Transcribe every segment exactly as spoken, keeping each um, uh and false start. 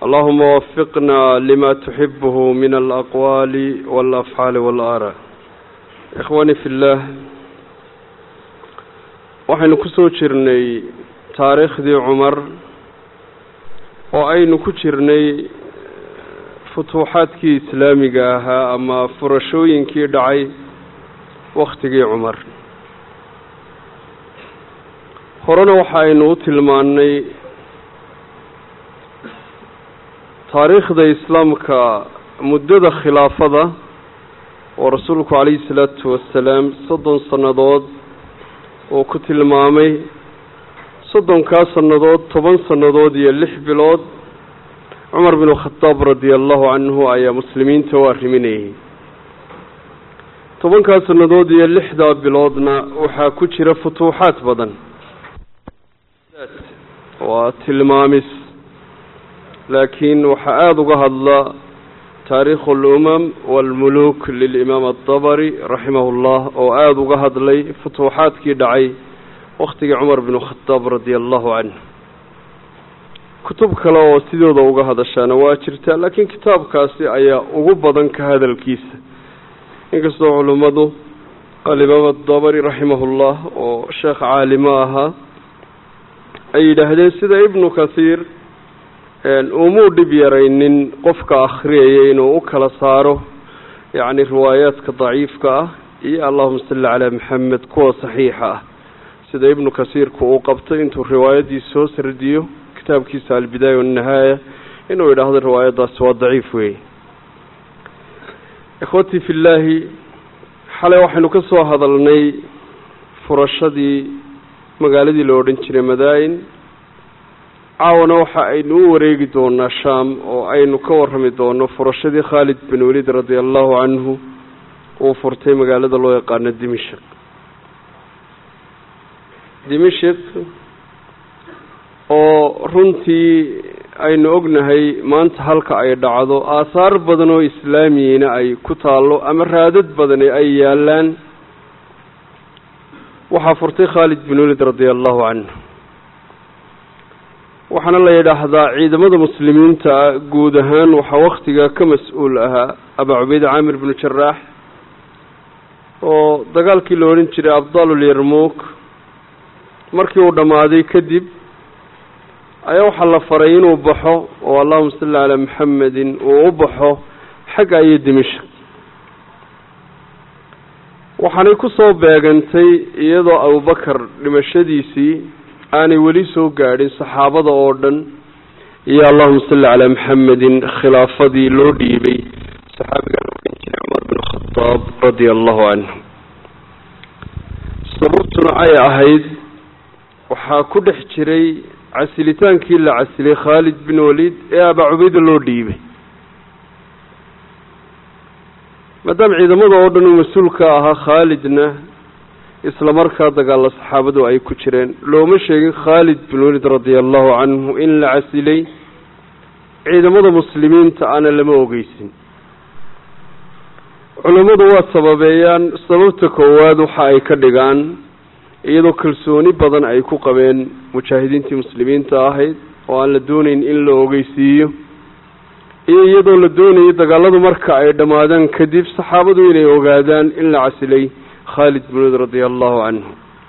اللهم وفقنا لما تحبه من الأقوال والأفعال والآراء. إخواني في الله، waxaynu ku soo jirnay taariikhdii Cumar oo aynu ku jirnay futuuxaadkii islaamiga ahaa ama furashooyinkii dhacay waqtigii Cumar. horena waxaynu u tilmaannay taariikhda islaamka muddada khilaafada oo rasuulku calayhi salaatu wassalaam soddon sannadood oo ku tilmaamay soddonkaa sannadood toban sannadood iyo lix bilood cumar bin khataab radiallahu canhu ayaa muslimiinta u arriminayay. tobankaa sannadood iyo lixdaa biloodna waxaa ku jira futuuxaad badan. waa tilmaamis, laakiin waxaa aada uga hadla taariikhu alumam waalmuluuk lilimaam adabari raximahullah oo aada uga hadlay futuuxaadkii dhacay waqtigii cumar bin khataab radia allahu canhu. kutub kale oo sidooda uga hadashaana waa jirtaa, laakiin kitaabkaasi ayaa ugu badan ka hadalkiisa, inkastoo culummadu alimaam adabari raximahullah oo sheekh caalimo ahaa ay yidhaahdeen sida ibnu kathiir umuu dhib yaraynin qofka akhriyaya inuu u kala saaro yacni riwaayaadka daciifka ah iyo allahuma salli calaa maxamed kuwa saxiixa ah, sida ibnu kasiirku uu qabtay intuu riwaayadii soo sardiyo kitaabkiisa albidaaya wannihaaya inuu yidhaahdo riwaayadaasi waa daciif weeye. ikhwatii fi llaahi, xalay waxaynu ka soo hadalnay furashadii magaaladii la odhan jiray madaa'in. caawana waxa aynu u wareegi doonaa shaam oo aynu ka warrami doono furashadii khaalid bin waliid radia allahu canhu uu furtay magaalada loo yaqaano dimashq. dimashq oo runtii aynu ognahay maanta halka ay dhacdo aahaar badan oo islaamiyina ay ku taallo ama raadad badani ay yaalaan, waxaa furtay khaalid bin waliid radia allahu canhu. waxaana la yidhaahdaa ciidamada muslimiinta guud ahaan waxaa waktigaa ka mas-uul ahaa abaa cubayda caamir binu jaraax oo dagaalkii la odhan jiray abdaalulyarmuuk markii uu dhammaaday kadib ayaa waxaa la faray inuu baxo oo allahuma salli calaa maxamedin uu u baxo xagga iyo dimashq. waxaanay ku soo beegantay iyadoo abubakar dhimashadiisii aanay weli soo gaadhin saxaabada oo dhan iyo allahuma salli calaa maxamedin khilaafadii loo dhiibay saxaabiga la odhan jiray cumar bin khataab radia allahu canhu. sababtuna ay ahayd waxaa ku dhex jiray casilitaankii la casilay khaalid bin waliid ee abaa cubayda loo dhiibay. maadaama ciidamada oo dhan uu mas-uul ka ahaa khaalidna isla markaa dagaalla saxaabadu ay ku jireen, looma sheegin khaalid bin waliid radia allahu canhu in la casilay. ciidamada muslimiinta ana lama ogeysin. culammadu waa sababeeyaan. sababta koowaad waxa ay ka dhigaan iyadoo kalsooni badan ay ku qabeen mujaahidiintii muslimiinta ahayd oo aan la doonayn in la ogeysiiyo, iyo iyadoo la doonayo dagaaladu marka ay dhammaadaan kadib saxaabadu inay ogaadaan in la casilay khaalid bin waliid radia allahu canhu.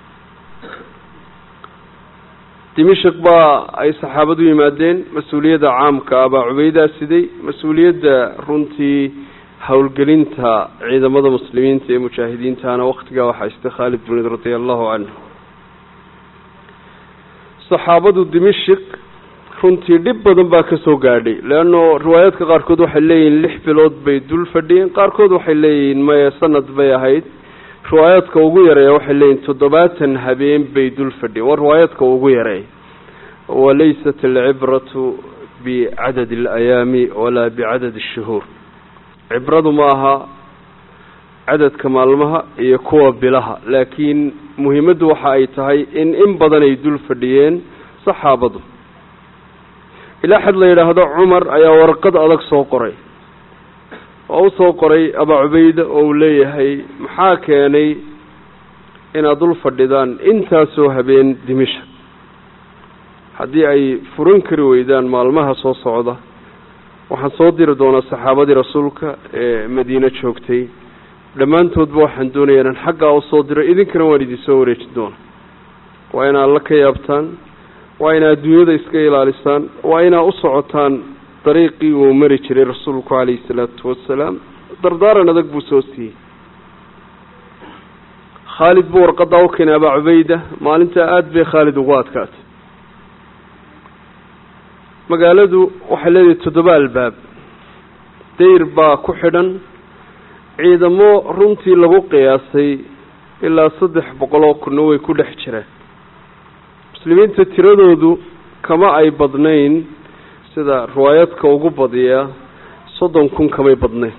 dimashq baa ay saxaabadu yimaadeen. mas-uuliyadda caamka abaa cubaydaa siday, mas-uuliyadda runtii howlgelinta ciidamada muslimiinta ee mujaahidiintana waktigaa waxaa istay khaalid bin waliid radia allahu canhu. saxaabadu dimashq runtii dhib badan baa ka soo gaadhay, leanno riwaayaadka qaarkood waxay leeyihiin lix bilood bay dul fadhiyeen, qaarkood waxay leeyihiin maya sanad bay ahayd. riwaayaadka ugu yareeya waxay leeyihin toddobaatan habeen bay dul fadhiyeen. waa riwaayaadka ugu yareeya. walaysat alcibratu bicadadi alayaami walaa bicadadi ashuhuur. cibradu ma aha cadadka maalmaha iyo kuwa bilaha, laakiin muhiimaddu waxa ay tahay in in badan ay dul fadhiyeen saxaabadu. ilaa xad la yidhaahdo cumar ayaa warqad adag soo qoray oo u soo qoray abaa cubayda oo uu leeyahay maxaa keenay inaad dul fadhidaan intaasoo habeen dimashq. haddii ay furan kari weydaan maalmaha soo socda waxaan soo diri doonaa saxaabadii rasuulka ee madiina joogtay dhammaantoodba waxaan doonayaa inaan xaggaa u soo diro idinkana waan idin soo wareejin doona waa inaa alla ka yaabtaan waa inaa adduunyada iska ilaalisaan waa inaa u socotaan dariiqii uu mari jiray rasuulku calayhi salaatu wassalaam dardaaran adag buu soo siiyey khaalid buu warqadaa u keenay abaa cubayda maalintaa aada bay khaalid ugu adkaatay magaaladu waxay leedahay toddoba albaab dayr baa ku xidhan ciidamo runtii lagu qiyaasay ilaa saddex boqol oo kunna way ku dhex jiraan muslimiinta tiradoodu kama ay badnayn sida riwaayadka ugu badiya soddon kun kamay badnayn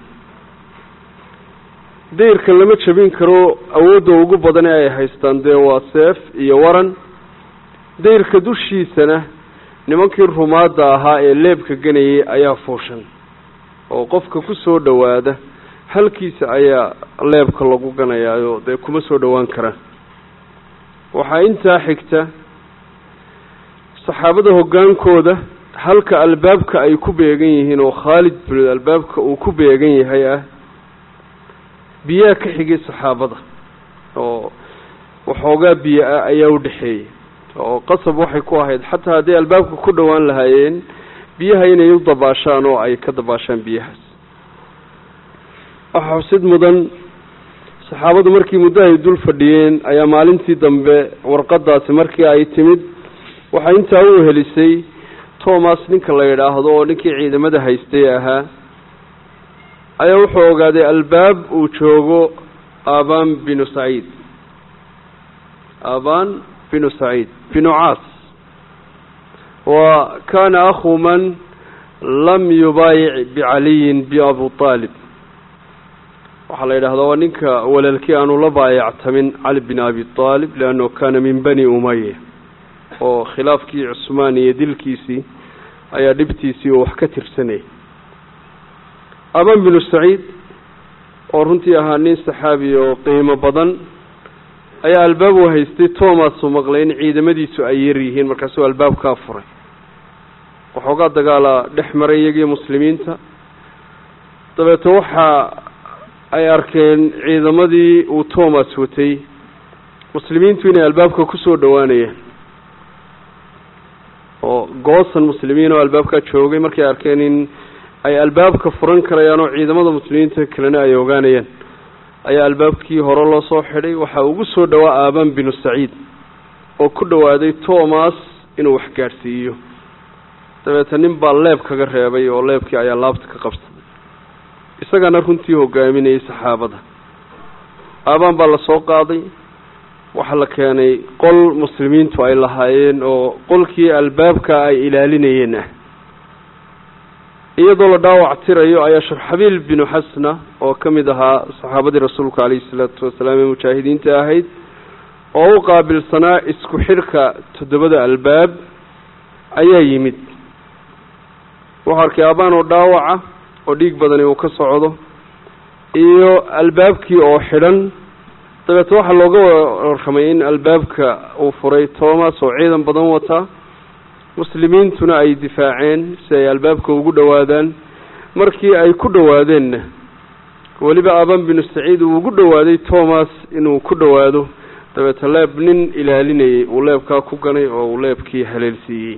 dayrkan lama jabin karo awoodda ugu badan ee ay haystaan dee waa seef iyo waran dayrka dushiisana nimankii rumaadda ahaa ee leebka ganayay ayaa fuushan oo qofka ku soo dhowaada halkiisa ayaa leebka lagu ganayaayo dee kuma soo dhowaan karaan waxaa intaa xigta saxaabada hoggaankooda halka albaabka ay ku beegan yihiin oo khaalid bin albaabka uu ku beegan yahay ah biyaa ka xigay saxaabada oo waxoogaa biyo ah ayaa u dhexeeyay oo qasab waxay ku ahayd xataa hadday albaabka ku dhowaan lahaayeen biyaha inay u dabaashaan oo ay ka dabaashaan biyahaas waxaa xusid mudan saxaabadu markii muddo ay dul fadhiyeen ayaa maalintii dambe warqadaasi markii ay timid waxaa intaa u helisay thomas ninka la yidhaahdo oo ninkii ciidamada haystay ahaa ayaa wuxuu ogaaday albaab uu joogo aban binu saciid aban binu saciid binu caas wa kana akhu man lam yubaayic bicaliyin biabu aalib waxaa la yidhahdaa waa ninka walaalkii aanu la baayactamin cali bin abi aalib liannahu kana min bani umaya oo khilaafkii cusmaan iyo dilkiisii ayaa dhibtiisii oo wax ka tirsanayay aban binu saciid oo runtii ahaa nin saxaabi oo qiimo badan ayaa albaab u haystay thomas uu maqlay in ciidamadiisu ay yar yihiin markaasuu albaabkaa furay waxoogaa dagaala dhex maray iyagii muslimiinta dabeeto waxa ay arkeen ciidamadii uu thomas watay muslimiintu inay albaabka ku soo dhowaanayeen oo goosan muslimiin oo albaabkaa joogay markay arkeen in ay albaabka furan karayaan oo ciidamada muslimiinta kalena ay ogaanayaan ayaa albaabkii hore loo soo xidhay waxaa ugu soo dhowaa aban binu saciid oo ku dhowaaday thomas inuu wax gaadhsiiyo dabeeta nin baa leeb kaga reebay oo leebkii ayaa laabta ka qabsaday isagana runtii hogaaminayay saxaabada aban baa lasoo qaaday waxaa la keenay qol muslimiintu ay lahaayeen oo qolkii albaabka ay ilaalinayeen ah iyadoo la dhaawac tirayo ayaa shurxabiil binu xasna oo ka mid ahaa saxaabadii rasuulka calayhi salaatu wasalaam ee mujaahidiinta ahayd oo u qaabilsanaa isku xidhka toddobada albaab ayaa yimid wuxuu arkay aabaan oo dhaawaca oo dhiig badani uu ka socdo iyo albaabkii oo xidhan dabeeto waxaa looga warramay in albaabka uu furay thomas oo ciidan badan wata muslimiintuna ay difaaceen si ay albaabka ugu dhowaadaan markii ay ku dhowaadeenna weliba aban binu saciid uu ugu dhowaaday thomas inuu ku dhowaado dabeeta leeb nin ilaalinayay uu leebkaa ku ganay oo uu leebkii haleelsiiyey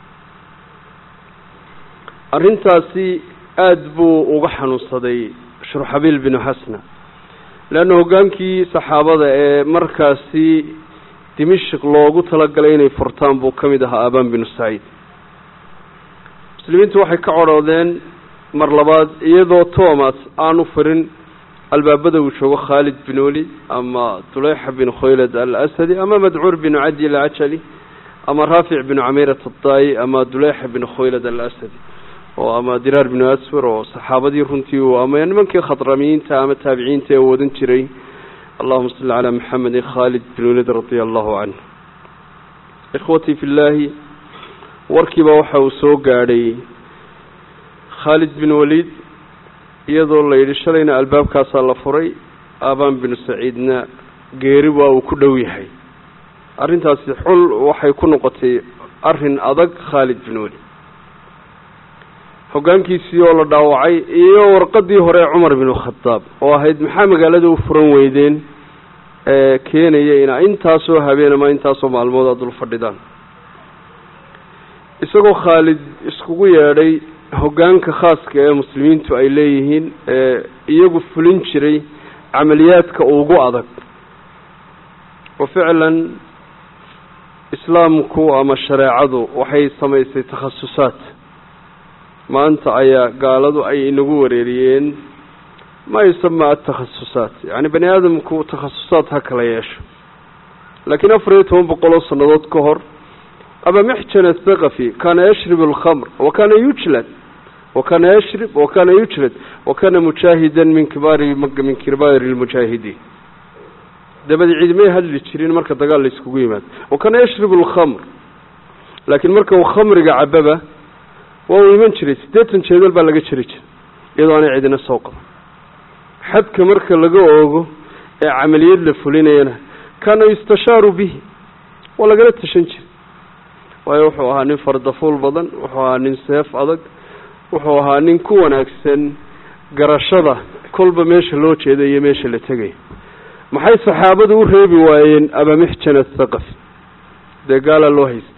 arrintaasi aada buu uga xanuunsaday shurxabiil binu xasna leanna hoggaankii saxaabada ee markaasi dimashik loogu talagalay inay furtaan buu ka mid ahaa aban binu saciid muslimiintu waxay ka codhoodeen mar labaad iyadoo thomas aanu furin albaabada uu joogo khaalid bin walid ama dulayxa bin khoylad alasadi ama madcuur binu cadi alcajali ama raafic binu camirat adaayi ama dulayxa bin khoylad alasadi oo ama diraar binu aswar oo saxaabadii runtii uu ama nimankii khadramiyiinta ama taabiciinta ee wadan jiray allahuma salli calaa maxamedin khaalid bin walid radia allahu canhu ikhwatii fi llaahi warkiiba waxa uu soo gaadhay khaalid bin walid iyadoo la yidhi shalayna albaabkaasaa la furay aban binu saciidna geeri waa uu ku dhow yahay arrintaasi xul waxay ku noqotay arrin adag khaalid bin walid hoggaankiisii oo la dhaawacay iyo warqadii hore Cumar bin Khattab oo ahayd maxaa magaalada u furan weydeen ee keenaya in intaasoo habeen ama intaasoo maalmood dul fadhidaan isagoo Khalid iskugu yeedhay hoggaanka khaaska ee muslimiintu ay leeyihiin ee iyagu fulin jiray amaliyaadka ugu adag oo ficlan islaamku ama shariicadu waxay samaysay takhasusaat maanta ayaa gaaladu ay inagu wareeriyeen ma yisma at-takhasusaat yani bani aadamku takhasusaat ha kala yeesho laakiin afar iyo toban boqol sanadood ka hor aba mixjan al-thaqafi kana yashrib al-khamr wa kana yujlad wa kana yashrib wa kana yujlad wa kana mujahidan min kibari min kibari al-mujahidin dabadi ciidamay hadli jireen marka dagaal la iskugu yimaado wa kana yashrib al-khamr laakiin marka uu khamriga cababa waa iman jiray sideetan jeedal baa laga jiray iyadoo aan ciidina soo qaban xadka marka laga oogo ee amaliyad la fulinayna kana istisharu bihi wala gala tashan jiray waayo wuxuu ahaa nin fardafuul badan wuxuu ahaa nin seef adag wuxuu ahaa nin ku wanaagsan garashada kolba meesha loo jeeday iyo meesha la tagay maxay saxaabadu u reebi waayeen aba mixjan al-thaqafi dagaal loo haystay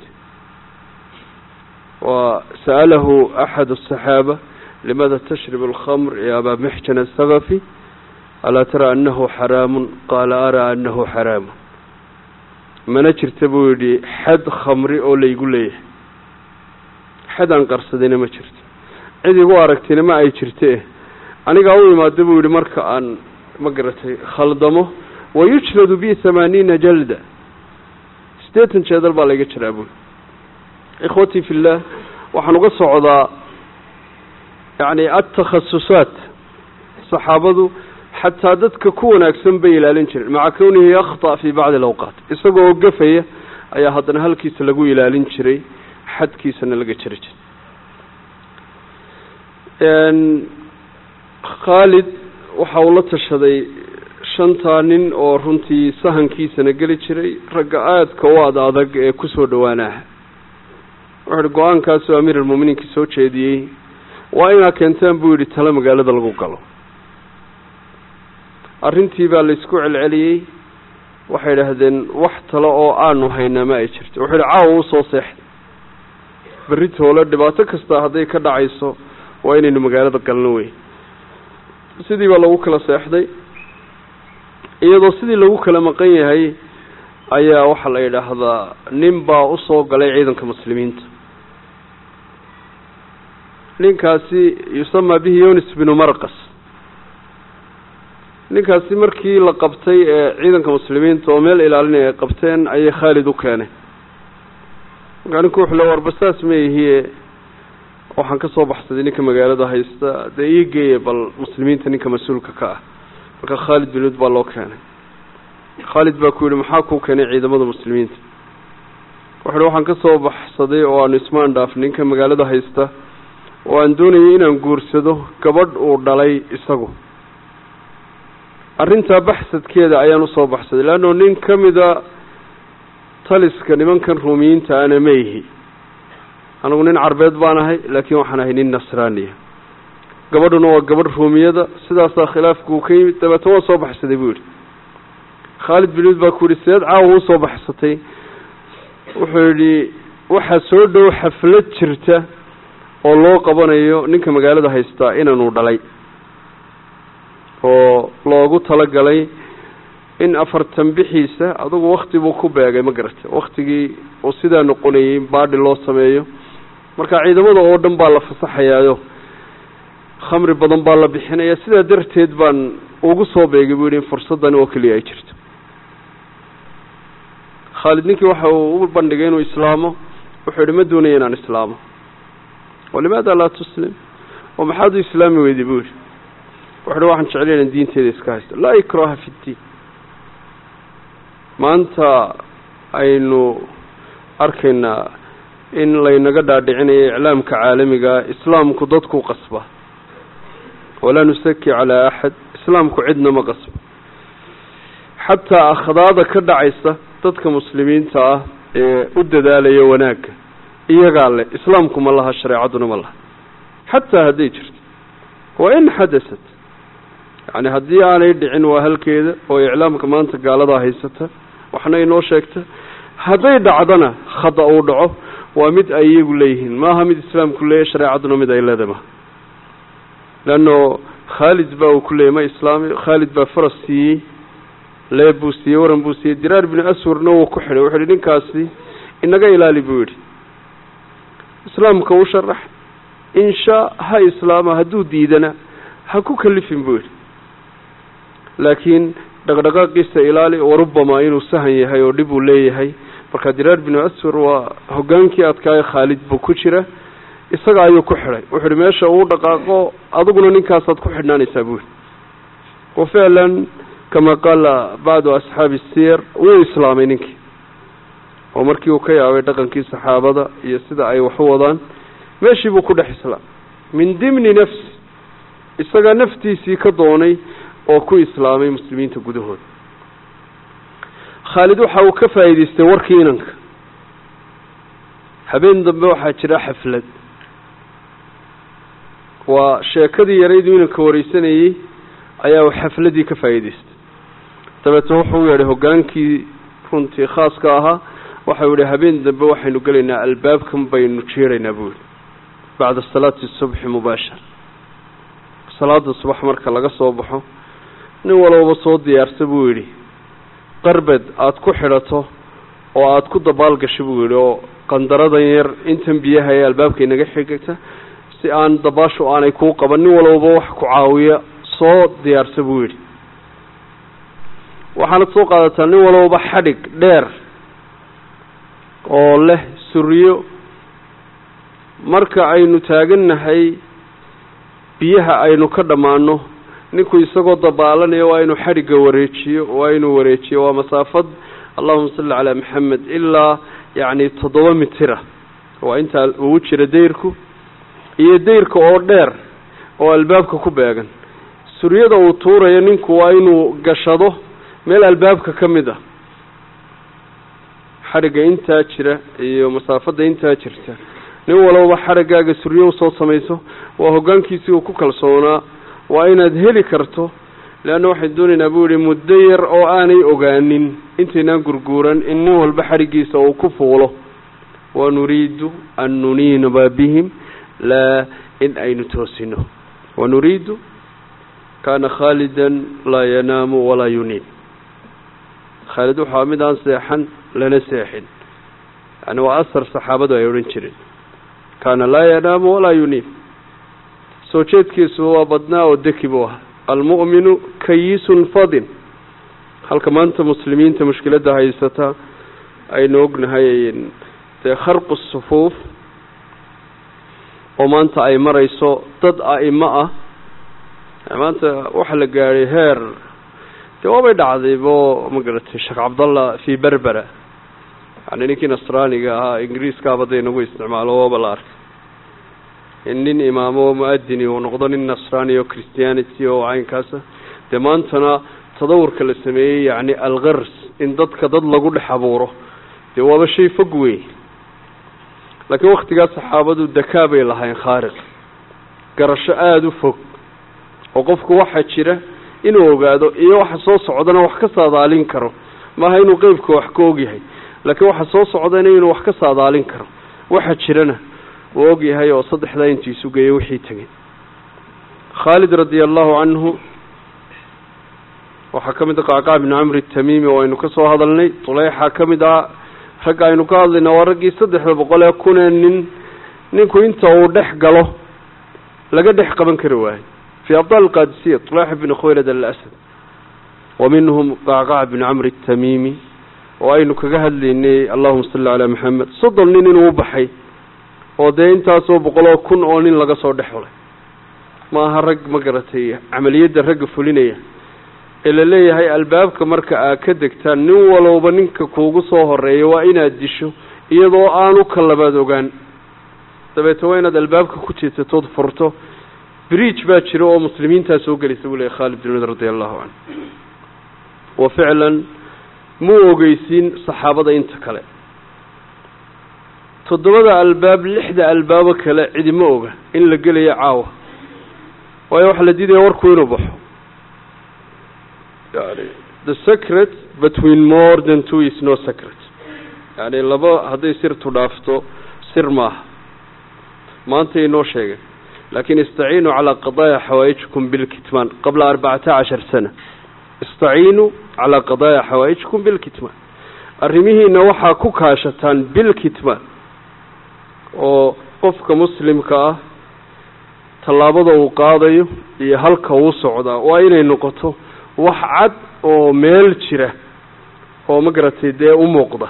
وسأله أحد الصحابة لماذا تشرب الخمر يا أبا محجن الثقفي ألا ترى أنه حرام قال أرى أنه حرام ما نجر تبودي حد خمري أو لا يقول لي حد أنقر صدينا ما شرت عندي واركتنا ما أي شرته أنا قوي ما تبودي مركا أن مقرتي خلدمه ويجلد به ثمانين جلدة ستة شهادة بالله يشربون إخوتي في الله وحنقص عضا يعني التخصصات صحابته حتى ذاتك كون أكسن بيلا لنشر مع كونه يخطأ في بعض الأوقات إساقوا وقفية أي هذا هل كيس لقوا إلى لنشري حد كيس نلقى شرج يعني خالد وحاولت الشذي شنطانين أو رنتي سهن كيس نقل شري رقعات كواد أذق كسور دواناه wuxuu go'aankaas oo amiir al-muuminiinka soo jeediyay waa ina keentaan buu yiri tala magaalada lagu galo arrintii baa la isku celceliyay waxay yiraahdeen wax talo oo aanu haynaa ma ay jirto wuxuu yiri caaw uu soo seexday baritoole dhibaato kasta haday ka dhacayso waa inaynu magaalada galno way sidii baa lagu kala seexday iyadoo sidii lagu kala maqan yahay ayaa waxa la yiraahdaa nin baa u soo galay ciidanka muslimiinta ninkaasi yusama bihi Yunus bin Marqas ninkaasi markii la qabtay ee ciidanka muslimiinta oo meel ilaalinaya ay qabteen ayay Khalid u keenay gaanku wuxuu la warbasaas meeyay waxaan ka soo baxsaday ninka magaalada haysta deegaye bal muslimiinta ninka mas'uulka ka ah marka Khalid bin Walid baa loo keenay Khalid baa ku yiri maxaa ku keenay ciidamada muslimiinta wuxuu waxaan ka soo baxsaday oo aan ismaan dhaaf ninka magaalada haysta oo aan doonayay inaan guursado gabadh uu dhalay isagu arrinta baxsadkeeda ayaan u soo baxsaday laano nin kamida taliska nimankan Ruumiyiinta ana meehi anigu nin Carbeed baan ahay laakiin waxaan ahay nin Nasraani gabadhuna waa gabadh Ruumiyada sidaas khilaafku ka yimid dabata waa soo baxsaday buu yiri Khalid bin Walid baa ku yiri seed caaw soo baxsatay wuxuu yiri waxa soo dhow xaflad jirta oo loo qabanayo ninka magaalada haysta inaanu dhalay oo loogu tala galay in afartan bixiisa adigu waqti buu ku beegay ma garatay waqtigii oo sida noqonayay baadhi loo sameeyo marka ciidamada oo dhan baa la fasaxayaayo khamri badan baa la bixinaya sida darteed baan ugu soo beegay buu in fursadan oo kaliya ay jirto Khalid ninkii waxa uu u bandhigay inuu islaamo wuxuu yiri ma doonayo inaan islaamo walimaada la tuslim oo maxaad islaami weydii buu wuxuu waxaan jecelahay diinteeda iska haysto la ikraha fi diin maanta aynu arkayna in laynaga dhaadhicinayo islaamka caalamiga islaamku dadku qasba wala nusaki ala ahad islaamku cidna ma qasba hatta akhdaada ka dhacaysa dadka muslimiinta ah ee u dadaalaya wanaagga iyaga le islaamku ma laha shariicaduna ma laha حتى هدي جرت وإن حدثت يعني هدي أنا يدعين وهل كذا وإعلام كمان تقال هذا هيسته وإحنا ينوشكته هذي دعنا خطأ ودعه ومد أيه ليهن ما هم الإسلام كله شريعتنا مد إلا دمه لأنه خالد باو كله ما إسلامي خالد با فرسي لا بوسي ورن بوسي درار بن أسور نو كحل وحلين كاسي إنك إلى لبوري إسلام كوشرح إن شاء هاي إسلام هدو ديدنا هكو كلفين بوري لكن دغدغا قصة إلالي وربما إنه سهي هاي ودبو لي هاي marka diraar bin asfar waa hogaankii adkaay Khalid buu ku jira isaga ayuu ku xiray wuxuu meesha uu dhaqaaqo aduguna ninkaas aad ku xidhnaanaysaa buu oo ficlan kama qala baad asxaab sir uu islaamay ninkii oo markii uu ka yaabay dhaqankii saxaabada iyo sida ay wax u wadaan meeshii buu ku dhex islaam min dimni nafsi isaga naftiisii ka doonay oo ku islaamay muslimiinta gudahooda خالد waxa uu ka faa'iideystay warkii inanka habeen dambe waxa jira xaflad waa sheekadii yareedu inanka wareysanayay ayaa xafladii ka faa'iideystay tabato wuxuu yeeray hogaankii runtii khaaska ahaa waxa uu yiri habeen dambe waxaynu galeynaa albaabkan baynu jeeraynaa buu baada salaati subh mubashir salaada subax marka laga soo baxo nin walba soo diyaarsan buu yiri qarbad aad ku xidhato oo aad ku dabaal gasho buu yiri oo qandaradan yar intan biyaha ay albaabka inaga xigta si aan dabaasho aanay ku qaban walba wax ku caawiya soo diyaarsan buu yiri waxaana soo qaadataa nin walba xadhig dheer oo leh suriyo marka aynu taaganahay biyaha aynu ka dhamaano ninku isagoo dabaalanayo waa inuu xariga wareejiyo waa inuu wareejiyo waa masaafad Allahumma salli ala Muhammad illa yani toddoba mitira waa inta uu jira deyrku iyo deyrka oo dheer oo albaabka ku beegan suriyada uu tuurayo ninku waa inuu gashado meel albaabka kamida xariga inta jira iyo masaafada inta jirta nin walba xarigaaga suriyo soo sameeyso waa hogaankiisii uu ku kalsoonaa waa inaad heli karto laana waxay doonayaan abuuri mudayr oo aanay ogaanin intaynaan gurguuran in nin walba xarigiisa uu ku fuulo wa nuriidu an nunina bihim la in aynu toosino wa nuriidu kana khalidan la yanamu wala yunib khalid waxa midaan seexan lana seexin yani waa asar saxaabadu ay oran jireen kana la yanamu wala yunib soo jeedkiisu waa badnaa oo dakibo almu'minu kayisun fadin halka maanta muslimiinta mushkilada haysata ay noognahay ee kharqu sufuuf oo maanta ay marayso dad aima ah maanta waxa la gaaray heer jawaabay dhacday boo magaratay Sheekh Abdullah fi Berbera yani ninkii nasraaniga ah ingiriiska baday nagu isticmaalo oo balaar إن إمامه مؤذن ونقضن النصراني وكريستيانيتي وعين دمانتنا تدور كل سمية يعني الغرس إن ضد كضد لقول حبوره هو شيء فقوي لكن وقت قال صحابة الدكابة لها خارق قرش آد فوق وقفك واحد شره إنه قادو إيه واحد صوص عدنا وحكس هذا كرو ما هي نقيبك وحكوجي هي لكن واحد صوص عدنا إنه وحكس هذا كرو واحد شرنا ووجي هاي وصدح ذا ينتي سوقي وحي تجي خالد رضي الله عنه وحكم قعقاع بن عمرو التميمي وإنه كسر هذا الني طلع حكم دا رجع إنه قال لنا ورجي صدح بقول يكون إن نكو أنت ودح قاله لقد دح قبل كرواه في أبطال القادسية طلع بن خويلد الأسد ومنهم قعقاع بن عمرو التميمي وإنه كجهل لإني اللهم صل على محمد صدر لنا وبحي ودين تاسو بقولوا كن أولين لقى صور دحوله ما هرج مجرتي عملية الرج فلينية إلا ليه هاي الباب كمركة أكدك تنو ولو بنك كوجو صهر وإن أديشو يضو آنو كلا بدوجان تبتوين هذا الباب كوتشي تطود فرطه بريج باتشرو مسلمين تاسو جلسوا له خالد بن الوليد رضي الله عنه وفعلا مو جيسين صحابة انتكله toddobada albaab lixda albaabo kale cidima oga in la gelayo caawa waayo waxa la diidaya warku inuu baxo yani the secret between more than two is no secret yani laba hadday sirtu dhaafto sir maaha maanta inoo sheegay لكن استعينوا على قضايا حوائجكم بالكتمان قبل أربعة عشر سنة استعينوا على قضايا حوائجكم بالكتمان الرميه نوحا كوكاشتان بالكتمان وقفك مسلم كاه تلابضا وقاضي يهلك وصعدا وإن النقطة وحعد وميل جره ومقرتي دي وموقضة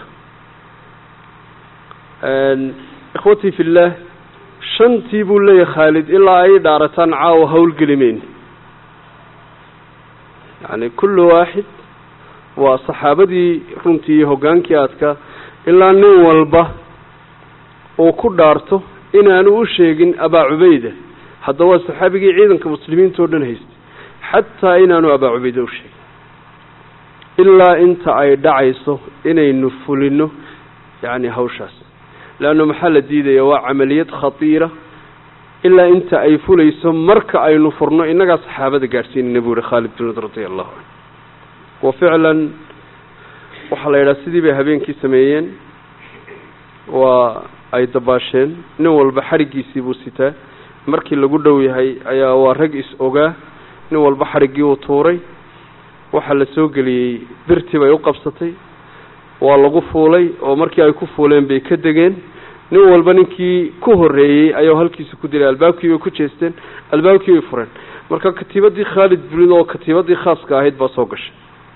إخوتي في الله shantii buu leeyahay Khalid ilaa ay dhaarataan caaw hawl gelimeyn yani kullu waahid wa saxaabadii runtii hogaankii aadka ilaa nin walba oo ku dhaarto inaanu u sheegin Aba Ubayda hadda waa saxaabigii ciidanka muslimiinta oo dhan haystay hatta inaanu Aba Ubayda u sheegin ilaa inta ay dhacayso inaynu fulino yani hawshaas لأنه محل ديدة وعمليات خطيرة إلا أنت أي فليس مركع أي نفرنا إنك صحابة قارسين النبي خالد بن رضي الله عنه وفعلا وحلا إلى سيدي بهبين كيسميين وأي دباشين نول بحر كيسيبو ستا مركي اللي قدوي هاي أي ورقس أوجا نول بحر جيو طوري وحلا سوق لي برتي ويوقف سطي والله قفولي ومركي أي كفولين بيكدجين nin walba ninkii ku horeeyay ayuu halkiisa ku dilay albaabkii ku jeesteen albaabkii furan marka katiibadii Khalid bin oo katiibadii khaaska ahayd baa soo gashay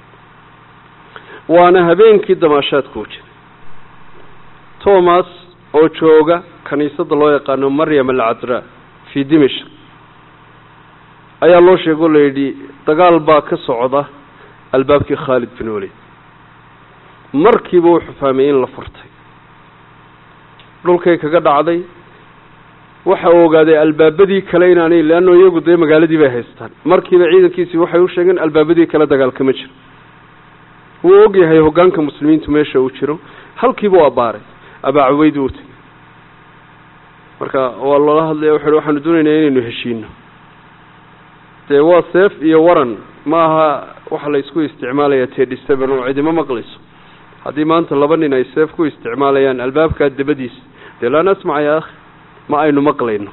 waana habeenkii damaashaadku jiray Thomas oo jooga kaniisada loo yaqaan Maryam al-Adra fi Dimashq ayaa loo sheegay leeydi dagaal baa ka socda albaabkii Khalid bin Walid markiiba uu fahmay in la furtay dhulkay kaga dhacday waxa uu ogaaday albaabadii kale inaanay laano iyagu day magaaladii bay haystaan markiiba ciidankiisii waxay u sheegeen albaabadii kale dagaalka ma jiro wuu og yahay hogaanka muslimiintu meesha uu jiro halkiiba waa baaray Aba Ubayd uu tagay marka wallahi hadlay wuxuu waxaan doonaynaa inaynu heshiino de waa seef iyo waran maaha waxa la isku isticmaalaya thirty seven oo cidima maqlayso haddii maanta laba nin ay seef ku isticmaalayaan albaabka dabadiis de la nasma ya akhi ma aynu maqlayno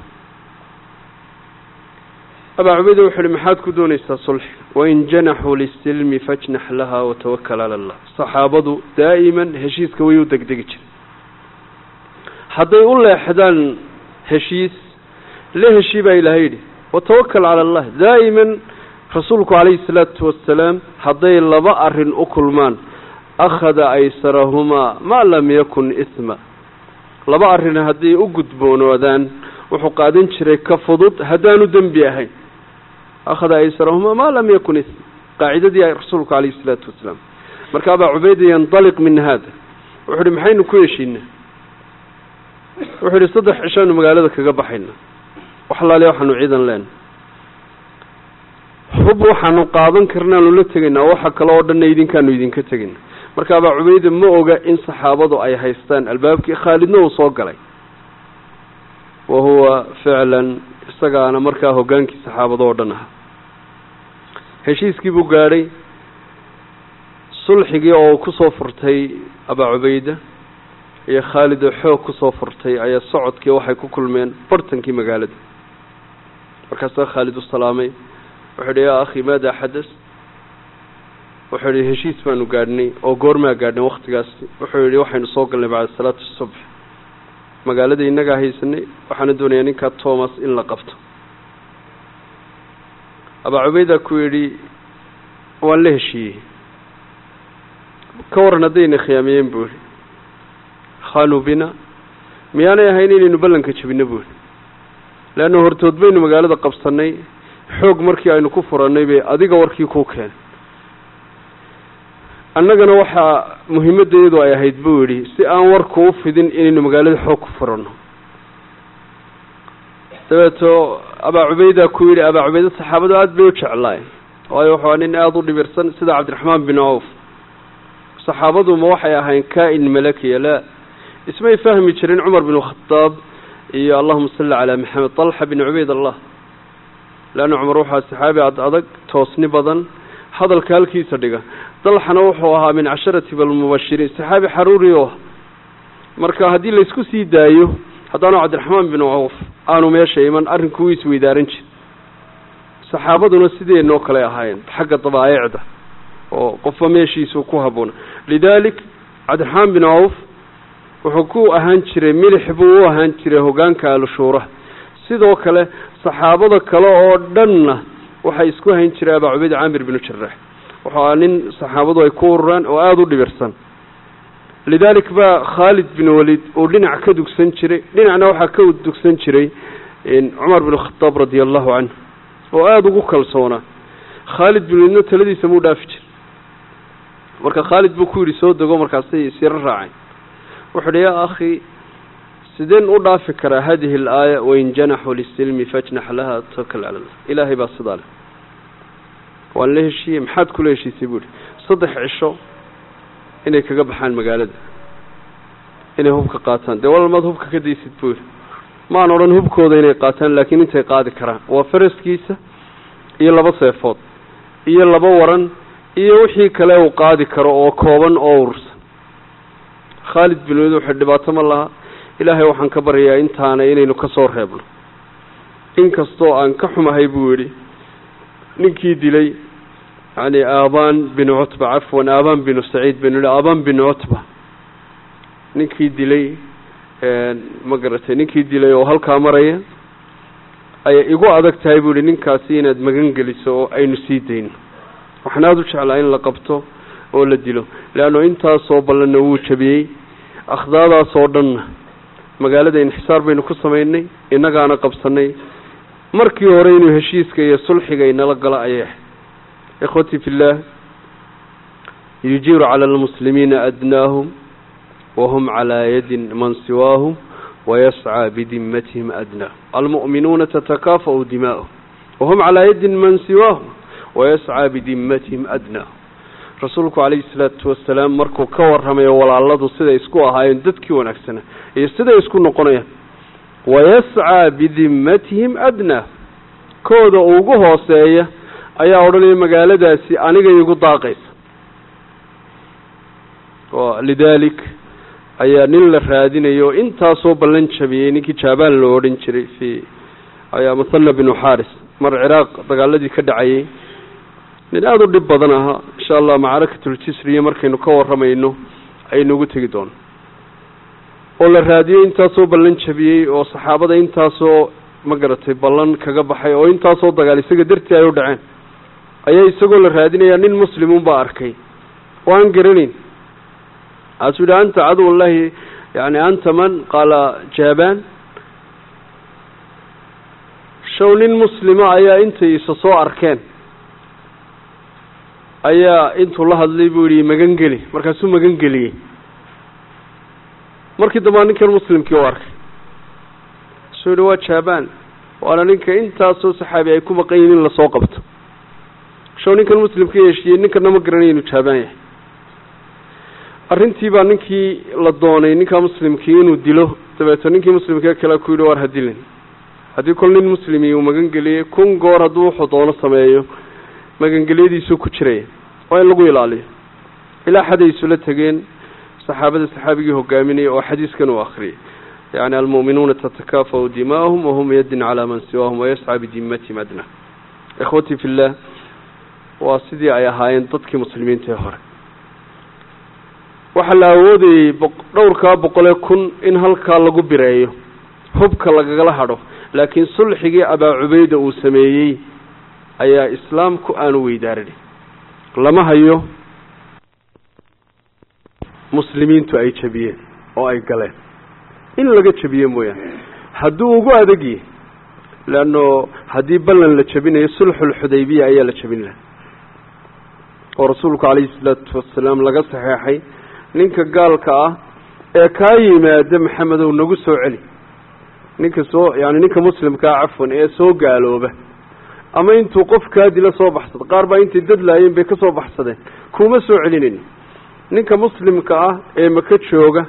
Aba Ubayd wuxuu maxaad ku doonaysaa sulh wa in janahu lis-silmi fajnah laha wa tawakkal ala Allah saxaabadu daa'iman heshiiska way u degdegi jireen hadday u leexdaan heshiis la heshiiba ilaahay wa tawakkal ala Allah daa'iman rasuulku alayhi salatu wassalaam hadday laba arin u kulmaan أخذ أيسرهما ما لم يكن إثما لبا أرنا هدي أقدبون وذان وحقادين شريك فضط هدان دنبيهين أخذ أيسرهما ما لم يكن إثما قاعدة دي رسولك عليه الصلاة والسلام مركب عبيد ينطلق من هذا وحري محين كويشين وحري صدح عشان مقالدك قبحين وحلا لي وحنو عيدا لين حب وحنو قادن كرنا لولتغينا وحا كلا ودنا يدين كانوا يدين كتغينا marka Aba Ubayd ma oga in saxaabadu ay haystaan albaabkii Khalidna uu soo galay وهو فعلا isagaana markaa hogaankii saxaabada oo dhan ah heshiiskii buu gaaray sulxigii oo ku soo furtay Aba Ubayda iyo Khalid oo xoog ku soo furtay ayaa socodkii waxay ku kulmeen bartankii magaalada markaas Khalid u salaamay wuxuu yidhi yaa akhi maada xadas wuxuu yidhi heshiis baanu gaadhnay oo goormaa gaadhnay waqtigaas wuxuu yidhi waxaynu soo galnay bacda salaatu subh magaalada inaga haysanay waxaan doonayaa ninka Thomas in la qabto Aba Ubayda ku yidhi waan la heshiiyey ka waran haddayna khiyaamiyeen buu yidhi khaanu bina miyaanay ahayn inaynu ballanka jabino buu yidhi laanna hortood baynu magaalada qabsanay xoog markii aynu ku furannay bay adiga warkii ku keenay annagana waxa muhiimadeedu ay ahayd buu yidhi si aan warku u fidin inaynu magaalada xoog ku furanno dabeeto Aba Ubayda ku yidhi Aba Ubayda saxaabadu aad bay u jeclaay waayo wuxuu nin aad u dhibirsan sida Cabdiraxmaan bin Awf saxaabadu ma waxay ahayn kaa'in malaki la ismay fahmi jirin cumar bin khataab iyo allahuma salli calaa maxamed talxa bin cubayd allah leanna cumar waxaa saxaabi ad adag toosni badan hadalka halkiisa dhiga dalxana wuxuu ahaa min casharati balmubashiriin saxaabi xaruuri oo marka haddii laysku sii daayo haddaanu cabdiraxmaan bin cawf aanu meesha iman arrinku wuu isweydaaran jir saxaabaduna sideenoo kale ahaayeen xagga dabaaicda oo qofba meeshiisu ku habboona lidaalik cabdiraxmaan bin cawf wuxuu ku ahaan jiray milix buu u ahaan jiray hogaanka ahlushuuraha sidoo kale saxaabada kale oo dhanna waxay isku hayn jiray abaa cubayd caamir binu jaraax wuxuu ahaa nin saxaabadu ay ku ururaan oo aada u dhibirsan lidaalik baa khaalid bin walid uu dhinac ka dugsan jiray dhinacna waxaa ka dugsan jiray cumar bin khataab radia allahu canhu oo aada ugu kalsoonaa khaalid bin walidna taladiisa muu dhaafi jiray marka khaalid buu ku yidhi soo dego markaasay siro raaceen wuxuu uhi yaa akhi sideen u dhaafi karaa hadihi alaaya wain janaxuu lisilmi fajnax laha tawakal cala allah ilaahay baa sidaa leh waan la heshiiyey maxaad kula heshiisay buu ihi saddex cisho inay kaga baxaan magaalada inay hubka qaataan dee walmaad hubka ka daysid buu yidhi maan odhan hubkooda inay qaataan laakiin intay qaadi karaan waa faraskiisa iyo laba seefood iyo laba waran iyo wixii kale uu qaadi karo oo kooban oo urursan khaalid bin walid wuxuu dhibaato ma laha ilaahay waxaan ka baryayaa intaana inaynu ka soo reebno inkastoo aan ka xumahay buu yidhi ninkii dilay yani aabaan bin cutba cafwan aabaan binu saciid binu aabaan bin cutba ninkii dilay ma garatay ninkii dilay oo halkaa maraya ayay igu adag tahay buu yihi ninkaasi inaad magan geliso oo aynu sii dayno waxaan aada u jeclaa in la qabto oo la dilo leanno intaasoo ballanna wuu jabiyey akhdaadaas oo dhanna magaalada inxisaar baynu ku samaynay innagaana qabsanay markii hore inuu heshiiska iyo sulxiga inala gala ayay ahayd ikhwatii fi llah yujiiru cala almuslimiina adnaahum wahum calaa yadin man siwaahum wayascaa bidimmatihim adnaahum almu'minuuna tatakaafa'u dimaa'uhum wahum calaa yadin man siwaahum wayascaa bidimmatihim adnaahum rasuulku calayhi salaatu wasalaam markuu ka warramayo walaaladu siday isku ahaayeen dadkii wanaagsana iyo siday isku noqonayaan wayascaa bidimmatihim adnaahum kooda ugu hooseeya ayaa odhanaya magaaladaasi aniga igu daaqaysa lidaalik ayaa nin la raadinayo intaasoo ballan jabiyey ninkii jaabaan loo odhan jiray fi ayaa muthana binu xaaris mar ciraaq dagaaladii ka dhacayay nin aada u dhib badan ahaa insha allah macrakatuljisriya markaynu ka warramayno aynu ugu tegi doono oo la raadiyey intaasoo ballan jabiyey oo saxaabada intaasoo ma garatay ballan kaga baxay oo intaasoo dagaal isaga dartii ay u dhaceen ayaa isagoo la raadinayaa nin muslimuun baa arkay oo aan garanayn aasuu yidhi anta caduwallahi yani anta man qaala jaabaan show nin muslima ayaa intay isa soo arkeen ayaa intuu la hadlay buu yidhi magan geli markaasuu magan geliyey markii dambaa ninkan muslimkii u arkay suu yidhi waa jaabaan waana ninka intaasoo saxaabi ay ku maqan yihin in lasoo qabto show ninkan muslimka yeeshiyey ninkana ma garanaya inuu jaabaan yahay arrintii baa ninkii la doonay ninkaa muslimkii inuu dilo dabeeto ninkii muslimkee kale ku yidhi waar ha dilin haddii kol nin muslimi uu magan geliyey kun goor hadduu wuxuu doono sameeyo magangelyadiisuu ku jiraya waa in lagu ilaaliyo ilaa xaday isula tegeen saxaabada saxaabigii hogaaminaya oo xadiiskan uu akhriyay yani almu'minuuna tatakaafa'u dimaa'ahum wahum yadin calaa man siwaahum wayascaa bidimmatihim adna ikhwatii fi llah waa sidii ay ahaayeen dadkii muslimiinta ee hore waxaa la awoodayey dhowrkaa boqolee kun in halkaa lagu bireeyo hubka lagagala hadho laakiin sulxigii abaa cubayda uu sameeyey ayaa islaamku aanu weydaarin lama hayo muslimiintu ay jabiyeen oo ay galeen in laga jabiye mooyaane hadduu ugu adagyahay leanno haddii ballan la jabinayo sulxulxudaybiya ayaa la jabin laha oo rasuulku calayhi salaatu wasalaam laga saxeexay ninka gaalka ah ee kaa yimaada maxamedow nagu soo celi ninka soo yani ninka muslimkaa cafwan ee soo gaalooba ama intuu qof kaa dila soo baxsado qaar baa intay dad laayeen bay ka soo baxsadeen kuma soo celinayno ninka muslimka ah ee maka jooga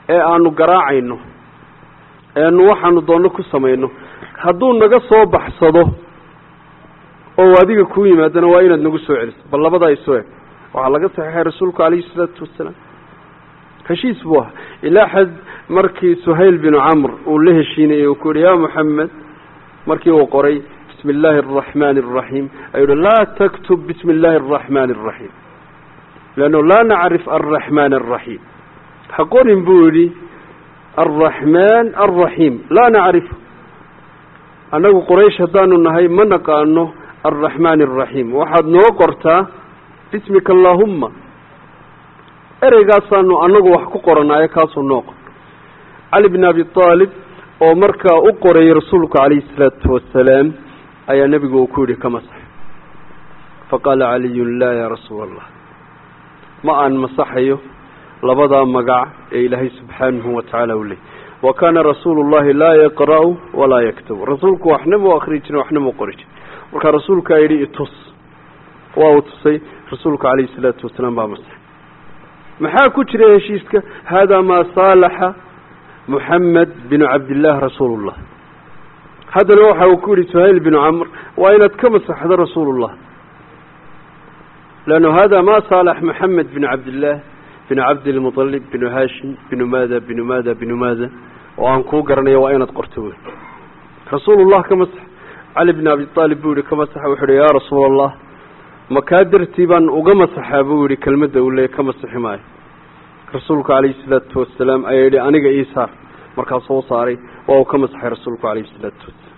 ee aanu garaacayno eanu waxaanu doonno ku samayno hadduu naga soo baxsado oo adiga ku yimaadana waa inaad nagu soo celiso bal labadaa isoo eg waxaa laga saxiixay rasuulku calayhi salaatu wasalaam heshiis buu ahaa ilaa xad markii suhayl binu camr uu la heshiinayay uu ku yihi yaa moxamed markii uu qoray bismi illaahi araxmaani araxiim ayuu yihi laa taktub bismi illaahi araxmaani araxiim leanno laa nacrif alraxmaan araxiim ha qorin buu yidhi alraxmaan alraxiim laa nacrifu annagu qoraysh haddaanu nahay ma naqaano alraxmaani araxiim waxaad noo qortaa bismika allaahumma ereygaasaanu annagu wax ku qoranaayo kaasuu noo qor cali bn abi aalib oo markaa u qorayay rasuulku calayhi salaatu wasalaam ayaa nebigu uu ku yidhi ka masax faqaala caliyun laa yaa rasuula allah ma aan masaxayo labadaa magac ee ilaahay subxaanahu watacaala u leeyay wa kaana rasuulu llahi laa yaqra'u walaa yaktubu rasuulku waxna muu akri jirin waxna muu qori jirin markaa rasuulkaa yidhi itus waa uu tusay rasuulku calayhi salaatu wasalaam baa masaxay maxaa ku jira heshiiska haadaa maa saalaxa moxamed binu cabdillaah rasuulullah haddana waxa uu ku yidhi suhayl binu camr waa inaad ka masaxdo rasuulullah leanno haadaa maa saalax moxamed binu cabdillaah binu cabdilmuطalib binu haashim binu maada binu maada binu maada oo aan kuu garanayo waa inaad qorto wey rasuulullah ka masax cali bn abi aalib buu yihi ka masaxa wuxuu yihi yaa rasuula allah makaa dartii baan uga masaxaa buu yihi kelmadda uu leeyay ka masaxi maayo rasuulku calayhi salaatu wasalaam ayaa yidhi aniga ii saar markaa soo saaray waa uu ka masaxay rasuulku calayhi salaatu wasalaam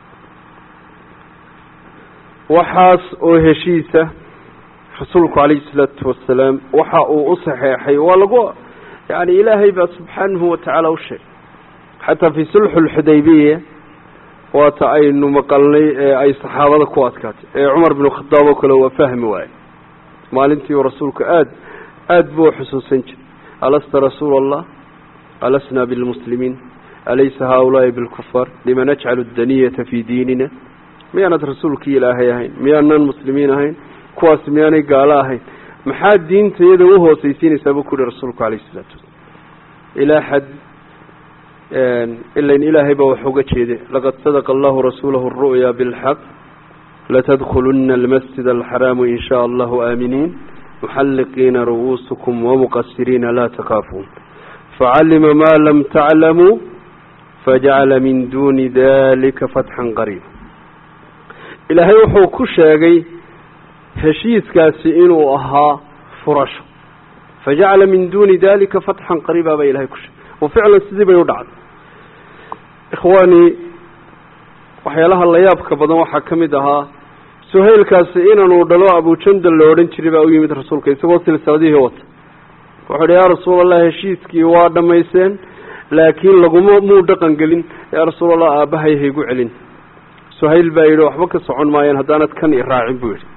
waxaas oo heshiisa rasuulku calayhi salaatu wasalaam waxa uu u saxeexay waa lagu yani ilaahay baa subxaanahu watacaala u sheegay xataa fii sulxu lxudaybiya waata aynu maqalnay ee ay saxaabada ku adkaatay ee cumar binu khadaab oo kale waa fahmi waaye maalintii rasuulku aad aad buu xusuusan jiray alasta rasuula allah alasna bilmuslimiin alaysa haaulaai bilkufaar lima najcalu daniyata fii diinina miyaanad rasuulkii ilaahay ahayn miyaanan muslimiin ahayn kuwaas miyaanay gaalo ahayn maxaa diinta iyada u hoosaysiinaysaa buu ku yihi rasuulku calayhi salaatu wasalam ilaa xad ilain ilaahay baa wax uga jeeday laqad sadaqa allahu rasuulahu aru'ya bilxaq latadkhuluna almasjid alxaraamu in shaa allahu aaminiin muxalliqiina ru'uusakum wamuqasiriina laa takaafuun facalima maa lam taclamuu fajacala min duuni dalika fatxan qariiba ilaahay wuxuu ku sheegay heshiiskaasi inuu ahaa furasho fajacala min duuni dalika fatxan qariiba baa ilahay ku sheegay وفعلا sidii bay u dhacday ikhwaani waxyaalaha la yaabka badan waxaa ka mid ahaa suhaylkaasi inaanu dhalo abujandal la odhan jiray baa u yimid rasuulka isagoo silsiladihii wata wuxuu hi yaa rasuulallah heshiiskii waa dhammayseen laakiin laguma muu dhaqan gelin yaa rasuulallah aabbahay haygu celin suhayl baa yidhi waxba ka socon maayeen haddaanad kan i raacin buu yidhi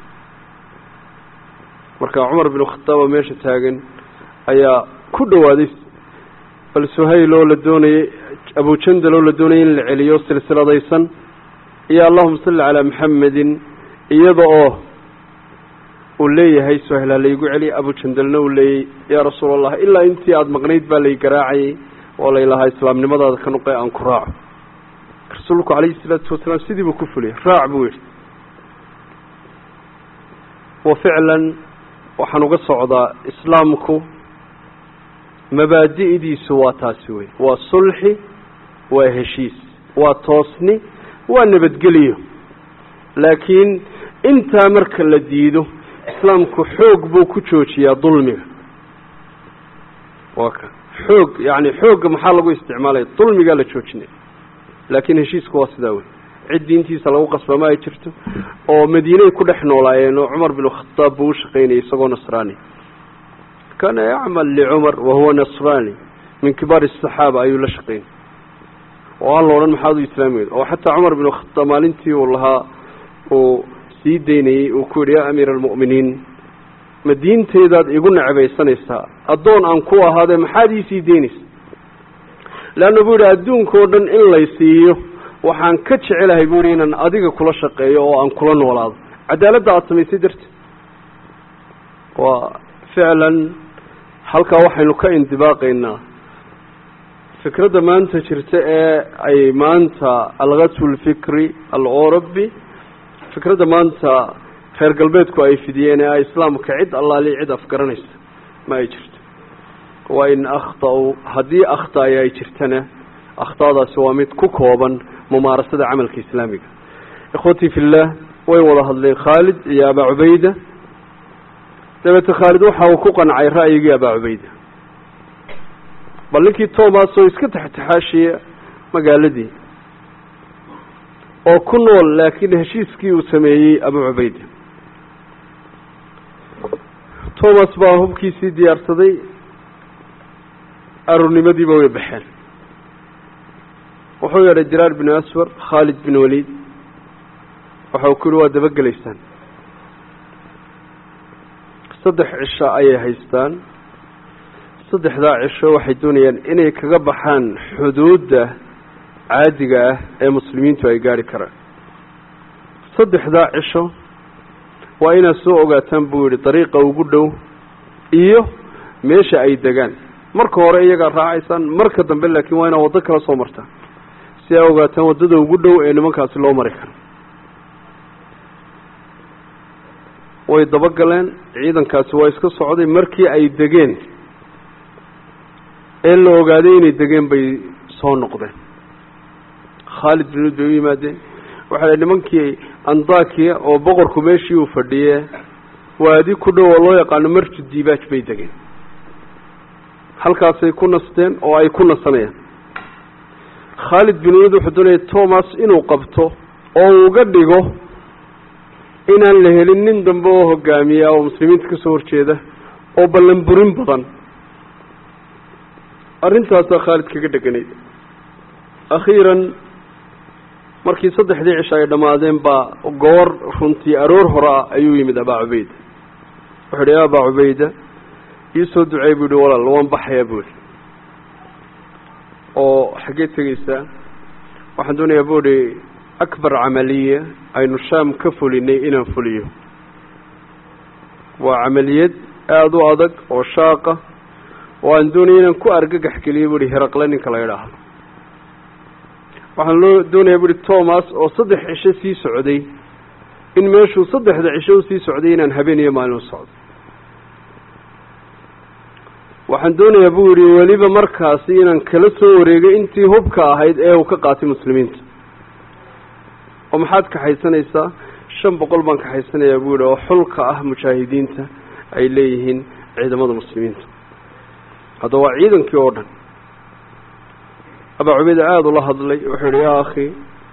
marka cumar binu khataaba meesha taagan ayaa ku dhawaaday bal suhayl oo la doonayay abujandal oo la doonayay in la celiyo silsiladaysan iyo allahuma salli calaa maxamedin iyada oo uu leeyahay suhayl ha laygu celiya abujandalna uu leeyay yaa rasuul allah ilaa intii aada maqnayd baa lay garaacayay oo laylahaa islaamnimadaada ka nuqay aan ku raaco rasuulku calayhi salaatu wasalaam sidii buu ku fuliyay raac buu yidhi wa ficlan waxaan uga socdaa islaamku mabaadi'diisu waa taasi wey waa sulxi waa heshiis waa toosni waa nabadgeliyo laakiin intaa marka la diido islaamku xoog buu ku joojiyaa dulmiga waa ka xoog yani xoogga maxaa lagu isticmaalaya dulmigaa la joojinaya laakiin heshiisku waa sidaa wey cid diintiisa lagu qasba ma ay jirto oo madiinay ku dhex noolaayeen oo cumar binu khataab buu u shaqaynayay isagoo nasraani kana yacmal licumar wahuwa nasrani min kibaar asaxaaba ayuu la shaqaynay oo aan la odhan maxaad u islaamigeed oo xataa cumar binu khataab maalintii uu lahaa uu sii daynayey uu ku yidhi yaa amiira almu'miniin ma diintaydaad igu necbaysanaysaa addoon aan ku ahaadee maxaad ii sii daynaysa leanna buu yidhi adduunka oo dhan in lay siiyo waxaan ka jecelahay buu yidhi inaan adiga kula shaqeeyo oo aan kula noolaado cadaaladda aada samaysay darteed waa ficlan halkaa waxaynu ka indibaaqaynaa fikradda maanta jirta ee ay maanta alghaswu lfikri al-Orobi fikradda maanta reer galbeedku ay fidiyeen ee islaamka cid allaali cid afgaranaysa ma ay jirto waa in akhtau haddii akhtaay ay jirtana akhtaadaasi waa mid ku kooban mumaarasada camalka islaamiga ikhwatii fillah way wada hadleen khaalid iyo abaa cubayda dabeete khaalid waxa uu ku qancay ra'yigii abaa cubayda bal ninkii thomas oo iska taxtaxaashiya magaaladii oo ku nool laakiin heshiiskii uu sameeyey abuu cubayda thomas baa hubkiisii diyaarsaday aroornimadiiba way baxeen wuxuu yeedhay jiraar bin aswar khaalid bin waliid waxa uu ku yihi waa dabagelaysaan saddex cisho ayay haystaan saddexdaa cisho waxay doonayaan inay kaga baxaan xuduudda caadiga ah ee muslimiintu ay gaari karaan saddexdaa cisho waa inaad soo ogaataan buu yihi dariiqa ugu dhow iyo meesha ay degaan marka hore iyagaa raacaysaan marka dambe laakiin waa inaad waddo kala soo martaan si ay ogaataan waddada ugu dhow ee nimankaasi loo mari karo way dabagaleen ciidankaasi waa iska socday markii ay degeen ee la ogaaday inay degeen bay soo noqdeen khaalid bin waliid bay u yimaadeen waxaa la nimankii andakiya oo boqorku meeshii uu fadhiye waadi ku dhow oo loo yaqaano marju diibaaj bay degeen halkaasay ku nasteen oo ay ku nasanayaan khaalid bin waliid wuxuu doonayay thomas inuu qabto oo uga dhigo inaan la helin nin dambe oo hogaamiya oo muslimiinta kasoo horjeeda oo ballan burin badan arrintaasaa khaalid kaga dheganayd akhiiran markii saddexdii cisho ay dhammaadeen baa goor runtii aroor hore ah ayuu yimid abaa cubayda wuxuu idhi abaa cubayda iisoo duceey buu yihi walaal waan baxayaa buu ihi oo xaggee tegeysaa waxaan doonayaa buu ihi akbar camaliya aynu shaam ka fulinay inaan fuliyo waa camaliyad aada u adag oo shaaqa oo aan doonaya inaan ku argagax geliyo buu ihi heraqle ninka la idhaahdo waxaan loo doonayaa buu ihi thomas oo saddex cisho sii socday in meeshuu saddexda cisho usii socday inaan habeen iyo maalin u socdo waxaan doonayaa buu yihi weliba markaasi inaan kala soo wareegay intii hubka ahayd ee uu ka qaatay muslimiinta oo maxaad kaxaysanaysaa shan boqol baan kaxaysanayaa buu yihi oo xulka ah mujaahidiinta ay leeyihiin ciidamada muslimiinta hadda waa ciidankii oo dhan abaa cubayda aada ula hadlay wuxuu yihi yaa akhi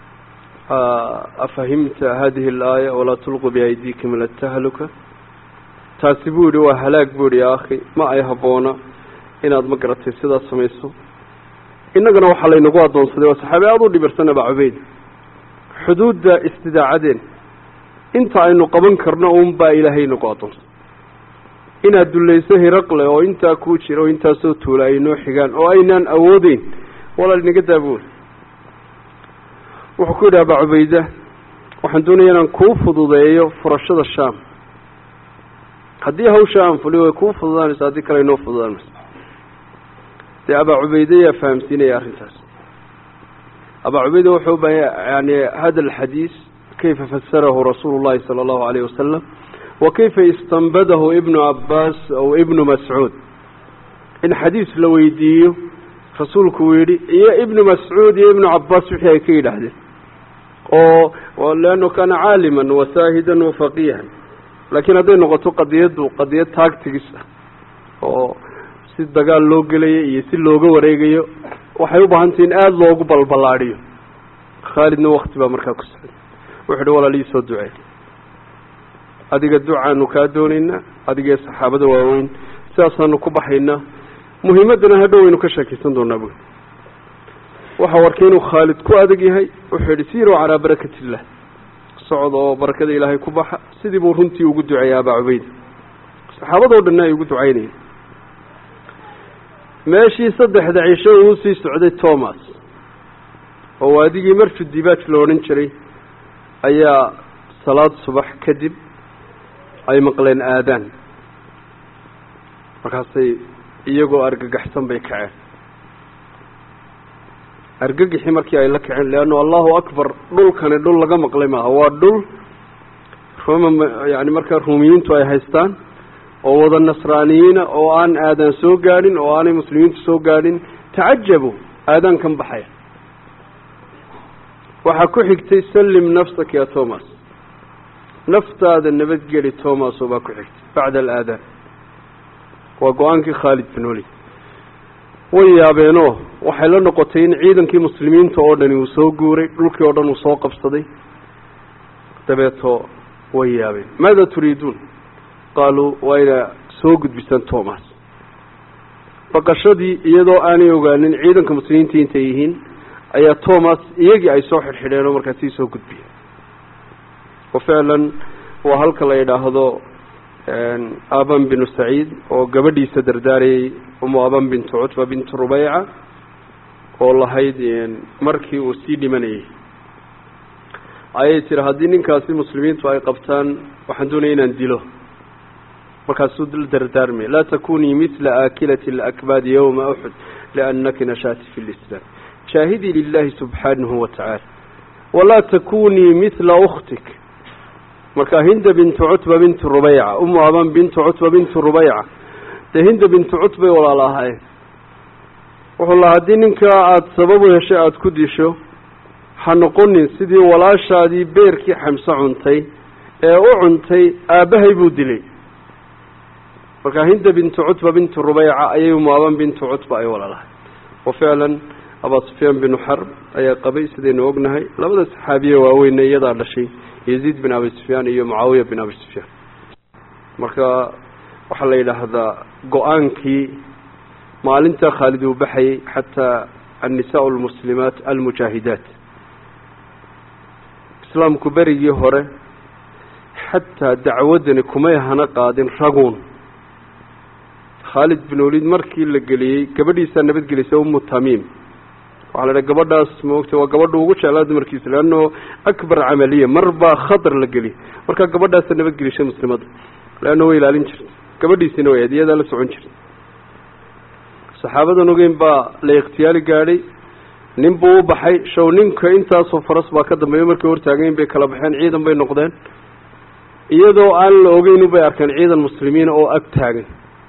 afahimta hadihi alaaya walaa tulquu biaydiikum ila tahluka taasi buu yihi waa halaag buu yihi yaa akhi ma ay habboona inaad ma garatay sidaas samayso innagana waxaa laynagu addoonsaday waa saxaabi aada u dhibirsan abaa cubayda xuduudda istidaacadeen inta aynu qaban karno un baa ilaahay nagu addoonsaday inaad dullayso hiraqle oo intaa kuu jira oo intaasoo tuula ay noo xigaan oo aynaan awoodeyn walaal inaga daabuul wuxuu ku yidhi abaa cubayda waxaan doonaya inaan kuu fududeeyo furashada shaam haddii hawsha aan fuliyo way kuu fududaanaysa haddii kale inoo fududaanaysa dee abaa cubayda yaa fahamsiinaya arrintaas abaa cubayda wuxuu ba yani hada alxadiis kayfa fasarahu rasuulu llahi sala allahu alayh wasalam wa kayfa istanbadahu ibnu cabbaas aw ibnu mascuud in xadiis la weydiiyo rasuulku uu yidhi iyo ibnu mascuud iyo ibnu cabbaas wixii ay ka yidhaahdeen oo leanno kaana caaliman wasaahidan wafaqiihan laakiin hadday noqoto qadiyaddu qadiyad taagtigis ah oo si dagaal loo gelayo iyo si looga wareegayo waxay u baahantahi in aada loogu balballaadhiyo khaalidna wakti baa markaa ku socday wuxuu ihi walaal ii soo ducey adiga ducaanu kaa doonaynaa adigee saxaabada waaweyn sidaasaanu ku baxaynaa muhiimaddana hadhow waynu ka sheekaysan doonaa buui waxaa warkay inuu khaalid ku adag yahay wuxuu yidhi siiruu calaa barakati illah socod oo barakada ilaahay ku baxa sidii buu runtii ugu duceeyay abaa cubayda saxaabadoo dhanna ay ugu ducaynayeen meeshii saddexda cisho uu sii socday thomas oo waadigii marju dibaaj la odhan jiray ayaa salaad subax kadib ay maqleen aadaan markaasay iyagoo argagaxsan bay kaceen argagixi markii ay la kaceen leanno allahu akbar dhulkani dhul laga maqlay maaha waa dhul roma yani markaa ruumiyiintu ay haystaan oo wada nasraaniyiina oo aan aadan soo gaadhin oo aanay muslimiintu soo gaadhin tacajabu aadaankan baxaya waxaa ku xigtay sallim nafsaka ya thomas naftaada nabadgeli thomas oo baa ku xigtay bacda alaadaan waa go-aankii khaalid bin walid way yaabeenoo waxay la noqotay in ciidankii muslimiinta oo dhani uu soo guuray dhulkii oo dhan uu soo qabsaday dabeetoo way yaabeen maada turiiduun qaaluu waa ina soo gudbisaan thomas baqashadii iyadoo aanay ogaanin ciidanka muslimiinta intay yihiin ayaa thomas iyagii ay soo xidhxidheen oo markaa sii soo gudbiyeen oo ficlan waa halka la yidhaahdo aban binu saciid oo gabadhiisa dardaarayay umu aban bintu cutba bintu rubayca oo lahayd markii uu sii dhimanayay ayay tiri haddii ninkaasi muslimiintu ay qabtaan waxaan doonaya inaan dilo markaasuu dil dardaarmay laa takunii mila aakilati alakbaadi yowma uxud liannaki nashaati fi lislaam jaahidii lilahi subxaanahu watacaala walaa takunii mila ukhtik markaa hinda bintu cutba bintu rubayca umu aban bintu cutba bintu rubayca dee hinda bintu cutbay walaal ahaayeen wuxuu lahaa haddii ninkaa aada sababu heshay aada ku disho ha noqonin sidii walaashaadii beerkii xamse cuntay ee u cuntay aabbahay buu dilay markaa hinda bintu cutba bintu rubayca ayay umu aban bintu cutba ay walaalahay oo ficlan abaa sufyaan binu xarb ayaa qabay sidaynu ognahay labada saxaabiye waaweyne iyadaa dhashay yaziid bin abi sufyaan iyo mucaawiya bin abi sufyaan marka waxaa la yidhaahdaa go-aankii maalinta khaalid uu baxayay xataa annisaa almuslimaat almujaahidaat islaamku berigii hore xataa dacwaddani kumay hana qaadin raguun khaalid bin waliid markii la geliyey gabadhiisaa nabadgelisay umu tamiim waxaa la dhaha gabadhaas maogtay waa gabadha ugu jeclaa dumarkiisa leanno akbar camaliya mar baa khatar la geliyay markaa gabadhaasa nabadgelishay muslimadda leanno way ilaalin jirtay gabadhiisina way adiyadaa la socon jirtay saxaabadan ogeyn baa la ikhtiyaali gaadhay nin buu u baxay show ninka intaasoo faras baa ka dambeeya markay hortaagayn bay kala baxeen ciidan bay noqdeen iyadoo aan la ogeyn bay arkeen ciidan muslimiina oo ag taagan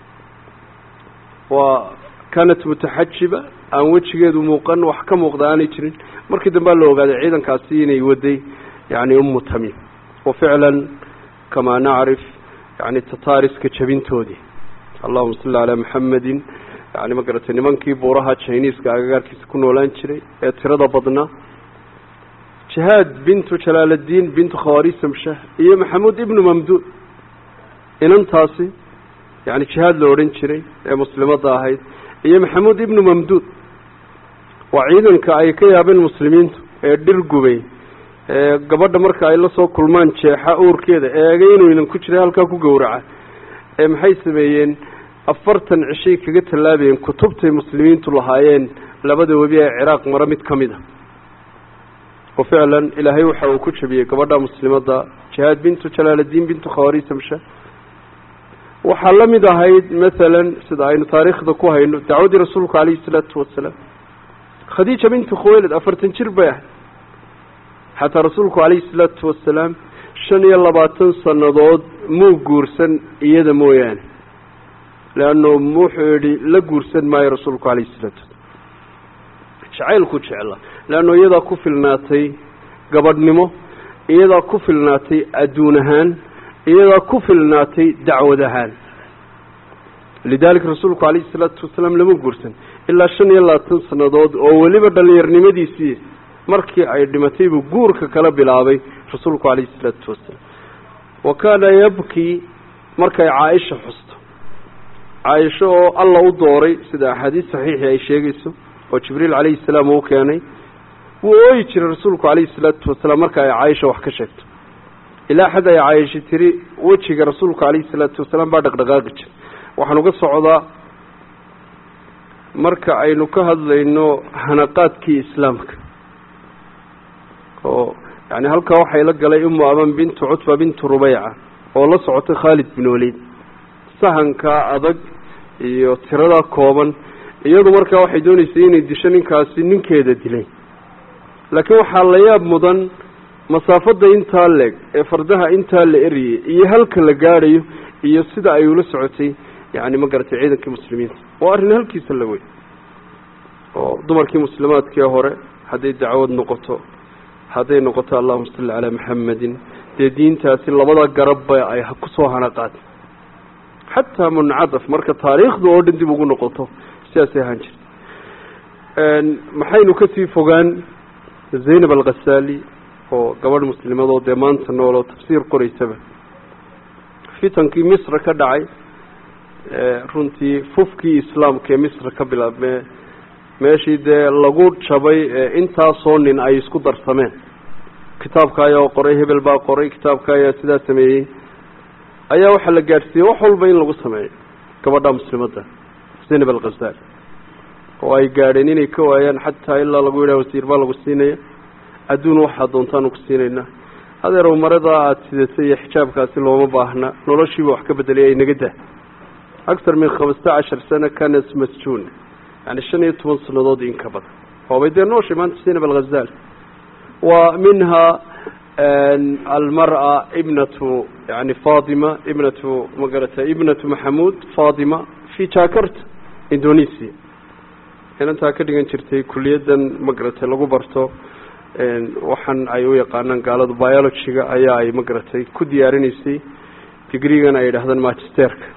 waa kaanat mutaxajiba aan wejigeedu muuqan wax ka muuqda aanay jirin markii dambea la ogaaday ciidankaasi inay waday yani umu tamiim wa ficlan kamaa nacrif yani tataariska jabintoodii allahuma salli calaa maxamedin yani ma garatay nimankii buuraha jiniiska agagaarkiisa ku noolaan jiray ee tirada badnaa jihaad bintu jalaaladiin bintu khawarisamshah iyo maxamuud ibnu mamduud inantaasi yani jihaad la odhan jiray ee muslimadda ahayd iyo maxamuud ibnu mamduud waa ciidanka ay ka yaabeen muslimiintu ee dhir gubay ee gabadha marka ay la soo kulmaan jeexa uurkeeda eegay inuu inan ku jiray halkaa ku gowraca ee maxay sameeyeen afartan cishay kaga tallaabayeen kutubtay muslimiintu lahaayeen labada webi ee ciraaq mara mid ka mid a oo ficlan ilaahay waxa uu ku jabiyey gabadha muslimadda jihaad bintu jalaaladiin bintu khawarisamsha waxaa la mid ahayd masalan sida aynu taariikhda ku hayno dacwadii rasuulku calayhi salaatu wasalaam khadiija bintu khuwaylid afartan jir bay ahayd xataa rasuulku calayhi salaatu wasalaam shan iyo labaatan sannadood muu guursan iyada mooyaane leanno wuxuu yidhi la guursan maayo rasuulku calayhi salaatu wasalaam jacaylku jecla leanno iyadaa ku filnaatay gabadhnimo iyadaa ku filnaatay adduun ahaan iyadaa ku filnaatay dacwad ahaan lidaalika rasuulku calayhi salaatu wasalaam lama guursan ilaa shan iyo labaatan sannadood oo weliba dhallinyarnimadiisii markii ay dhimatay buu guurka kala bilaabay rasuulku calayhi salaatu wasalaam wa kaana yabkii markay caaisha xusto caaisho oo alla u dooray sida axaadiis saxiixii ay sheegayso oo jibriil calayhi salaam uu keenay wuu ooyi jiray rasuulku calayhi salaatu wasalaam marka ay caaisha wax ka sheegto ilaa xad ay caaisha tiri wejiga rasuulku calayhi salaatu wasalaam baa dhaqdhaqaaqi jiray waxaan uga socdaa marka aynu ka hadlayno hanaqaadkii islaamka oo yani halkaa waxay la galay umu aban bintu cutba bintu rubayca oo la socotay khaalid bin waliid sahankaa adag iyo tirada kooban iyadu markaa waxay doonaysay inay disho ninkaasi ninkeeda dilay laakiin waxaa la yaab mudan masaafada intaa leeg ee fardaha intaa la eriyay iyo halka la gaadhayo iyo sida ay ula socotay yani ma garatay ciidankii muslimiinta waa arrin halkiisa la wey oo dumarkii muslimaadkii hore hadday dacwad noqoto hadday noqoto allahuma salli calaa maxamedin dee diintaasi labada garabba ay kusoo hanaqaad xataa muncadaf marka taariikhda oo dhan dib ugu noqoto sidaasay ahaan jirta maxaynu kasii fogaan zaynab alkhasaali oo gabadh muslimadoo dee maanta nool oo tafsiir qoraysaba fitankii misra ka dhacay runtii fufkii islaamka ee misra ka bilaabmee meeshii dee lagu jabay intaasoo nin ay isku darsameen kitaabka ayaa qoray hebel baa qoray kitaabka ayaa sidaa sameeyey ayaa waxaa la gaadhsiiyey wax walba in lagu sameeyo gabadha muslimadda zaynab alkhasaali oo ay gaadheen inay ka waayaan xataa ilaa lagu yidhaha wasiir baa lagu siinaya adduun waxaa doontaanu ku siinaynaa hadeerow maradaa aada sidatay iyo xijaabkaasi looma baahna noloshiiba wax ka bedelay ay naga dah aktar min khamsta cashar sana kanas masjuun yani shan iyo toban sanadood in ka badan waabay dee nooshay maanta zaynab alkhasaali wa minha almar'a ibnatu yani fatima ibnatu magarata ibnatu maxamuud fatima fi jakarta indonesia inantaa ka dhigan jirtay kuliyaddan magaratay lagu barto waxaan ay u yaqaanaan gaalada biologyga ayaa ay magaratay ku diyaarinaysay digrigan ay yidhaahdaan magisterka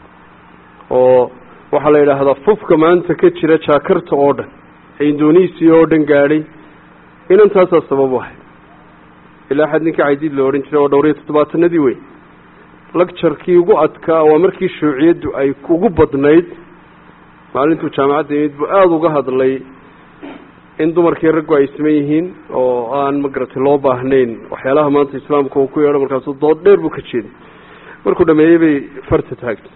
oo waxaa la yidhaahdaa fufka maanta ka jira jakarta oo dhan ee indonesia oo dhan gaadhay inantaasaa sabab u ahay ilaa xad ninkii caydiid la odhan jiray oo dhowr iyo toddobaatanadii wey lecturkii ugu adkaa waa markii shuuciyaddu ay ugu badnayd maalintuu jaamacadda imid buu aada uga hadlay in dumarkii raggu ay siman yihiin oo aan magaratay loo baahnayn waxyaalaha maanta islaamka uu ku yeedho markaasu dood dheer buu ka jeeday markuu dhameeyey bay farta taagtay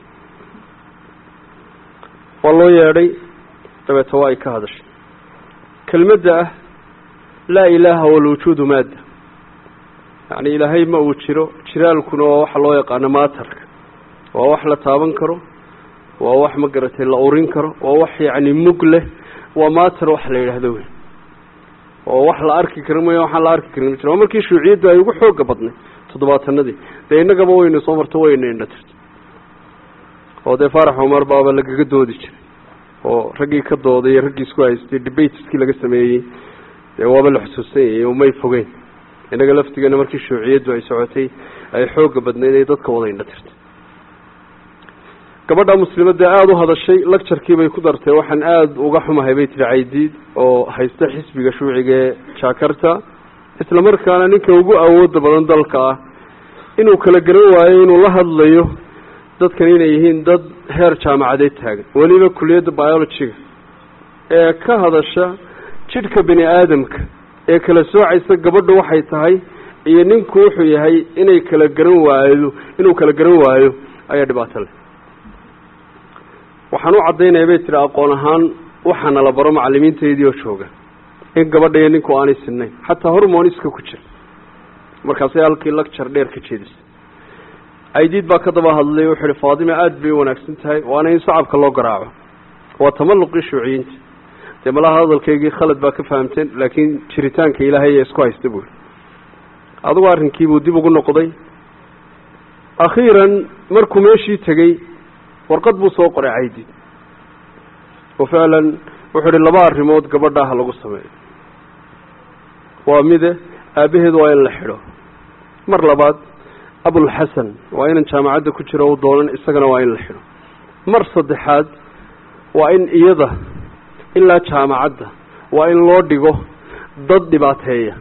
waa loo yeedhay dabeeta waa ay ka hadashay kelmadda ah laa ilaaha walwujuudu maadda yacni ilaahay ma uu jiro jiraalkuna waa waxa loo yaqaano maatarka waa wax la taaban karo waa wax ma garatay la urin karo waa wax yacni mug leh waa maatar wax la yidhaahdo wey oo wax la arki karin maya waxaan la arki karin ma jiro waa markii shuuciyaddu ay ugu xooga badnay toddobaatanadii dee innagaba waynu soo marto wayna indha tirto oo dee faarax cumar baaba lagaga doodi jiray oo raggii ka dooday raggii isku haystay debateskii laga sameeyey dee waaba la xusuusan yahay oo may fogeyn innaga laftigeena markii shuuciyaddu ay socotay ay xooga badnayd ay dadka wada indha tirtay gabadha muslimadda aada u hadashay lecturkii bay ku dartay waxaan aada uga xumahay bay tiri caydiid oo haysta xisbiga shuuciga ee jakarta isla markaana ninka ugu awooda badan dalka ah inuu kala garan waayo inuu la hadlayo dadkan inay yihiin dad heer jaamacadeed taagan weliba kuliyadda biologyga ee ka hadasha jidhka bini aadamka ee kala soocaysa gabadhu waxay tahay iyo ninku wuxuu yahay inay kala garan waayo inuu kala garan waayo ayaa dhibaato leh waxaan u caddaynaya bay tiri aqoon ahaan waxaana la baro macallimiintaydii oo jooga in gabadha iyo ninku aanay sinnayn xataa hormoniska ku jira markaasay halkii lecture dheer ka jeedisay aydiid baa ka daba hadlay wuxuu ihi faadima aada bay u wanaagsan tahay waana in sacabka loo garaaco waa tamalluqii shuuciyiinta dee malaha hadalkaygii khalad baa ka fahamteen laakiin jiritaanka ilaahay ee isku haysta buuri adugu arrinkiibuu dib ugu noqday akhiiran markuu meeshii tegey warqad buu soo qoray caydiid oo ficlan wuxuu ihi laba arrimood gabadha ha lagu sameeyo waa mide aabaheed waa in la xidho mar labaad abulxasan waa inan jaamacadda ku jiro u doonan isagana waa in la xidho mar saddexaad waa in iyada ilaa jaamacadda waa in loo dhigo dad dhibaateeya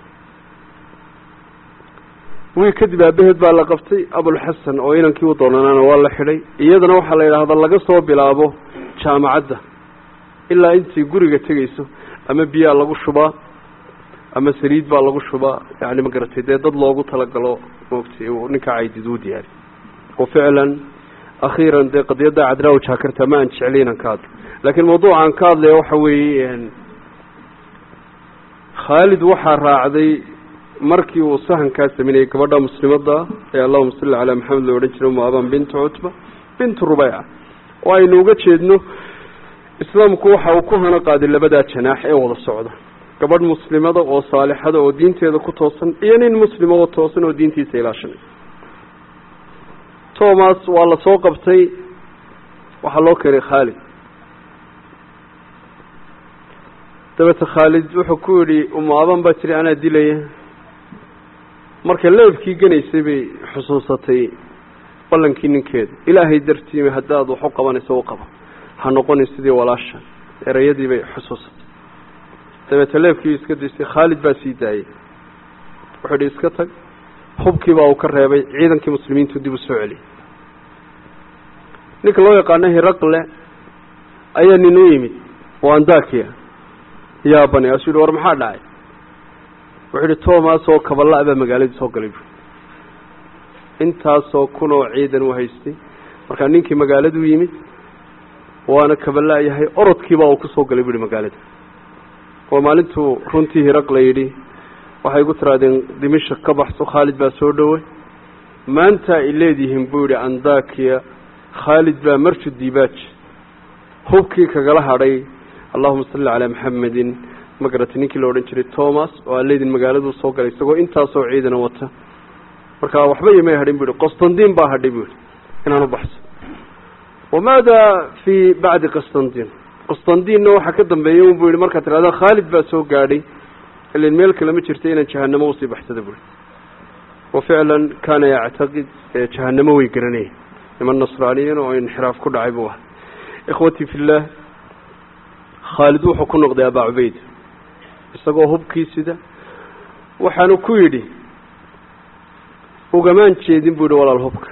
wii kadib aabaheed baa la qabtay abulxasan oo inankii u doonanaana waa la xidhay iyadana waxaa la yidhaahdaa laga soo bilaabo jaamacadda ilaa intii guriga tegayso ama biyaa lagu shubaa ama saliid baa lagu shubaa yani ma garatay dee dad loogu talagalo moogtay ninka caydid uu diyaari oo ficlan akhiiran dee qadiyadda cadnaa jakarta ma aan jeclay inaan ka hadlo laakiin mawduuca aan ka hadlaya waxa weeye khaalid waxaa raacday markii uu sahankaa sameynayay gabadha muslimadda ee allahuma salli calaa maxamed loo odhan jiray umu aban bintu cutba bintu rubeyca oo aynu uga jeedno islaamku waxa uu ku hana qaaday labada janaax ee wada socda gabadh muslimada oo saalixada oo diinteeda ku toosan iyo nin muslim oo toosan oo diintiisa ilaashanay Thomas waa la soo qabtay waxa loo keenay Khalid dabata Khalid wuxuu ku yiri umaaban ba tiri ana dilay marka leebkii ganaysay bay xusuusatay ballankii ninkeeda ilaahay dartiime haddaad wax u qabanayso u qaba ha noqon sidii walaasha erayadii bay xusuusatay dabata leebkii iska disay Khalid baa sii daayay wuxuu iska tag hubkii baa uu ka reebay ciidankii muslimiintu dib u soo celiyay ninka loo yaqaan Hiraqle ayaa nin u yimid oo Andakiya yaa bani asuu war maxaa dhacay wuxuu Thomas oo kabala aba magaalada soo galay intaas oo kun oo ciidan u haystay marka ninkii magaalada u yimid waana kabala yahay orodkii baa uu ku soo galay magaalada oo maalintu runtii Hiraqle yiri waxay ku tiraadeen Dimashq ka baxso Khalid baa soo dhaway maanta ileedihiin buuri Andakiya Khalid baa marshid dibaaj hubkii kagala hadhay Allahumma salli ala Muhammadin magaratininkii loo oran jiray Thomas oo aleedin magaaladu soo galay isagoo intaas oo ciidan wata marka waxba yimay hadhin buuri Constantine baa hadhay buuri inaan u baxso wamaada fi bacd Constantine Constantine waxa ka dambeeyay uu buuri marka tiraada Khalid baa soo gaadhay ilaa meel kale ma jirtay inaan jahannamo u sii baxsado buuri وفعلا كان يعتقد جهنم ويقرنيه من النصرانيين وانحراف كل عيبوها إخوتي في الله خالد وحكو نقضي أبا عبيد استقوه هبكي سيدا وحانو كويدي وقمان تشيدين بودو ولا الهبك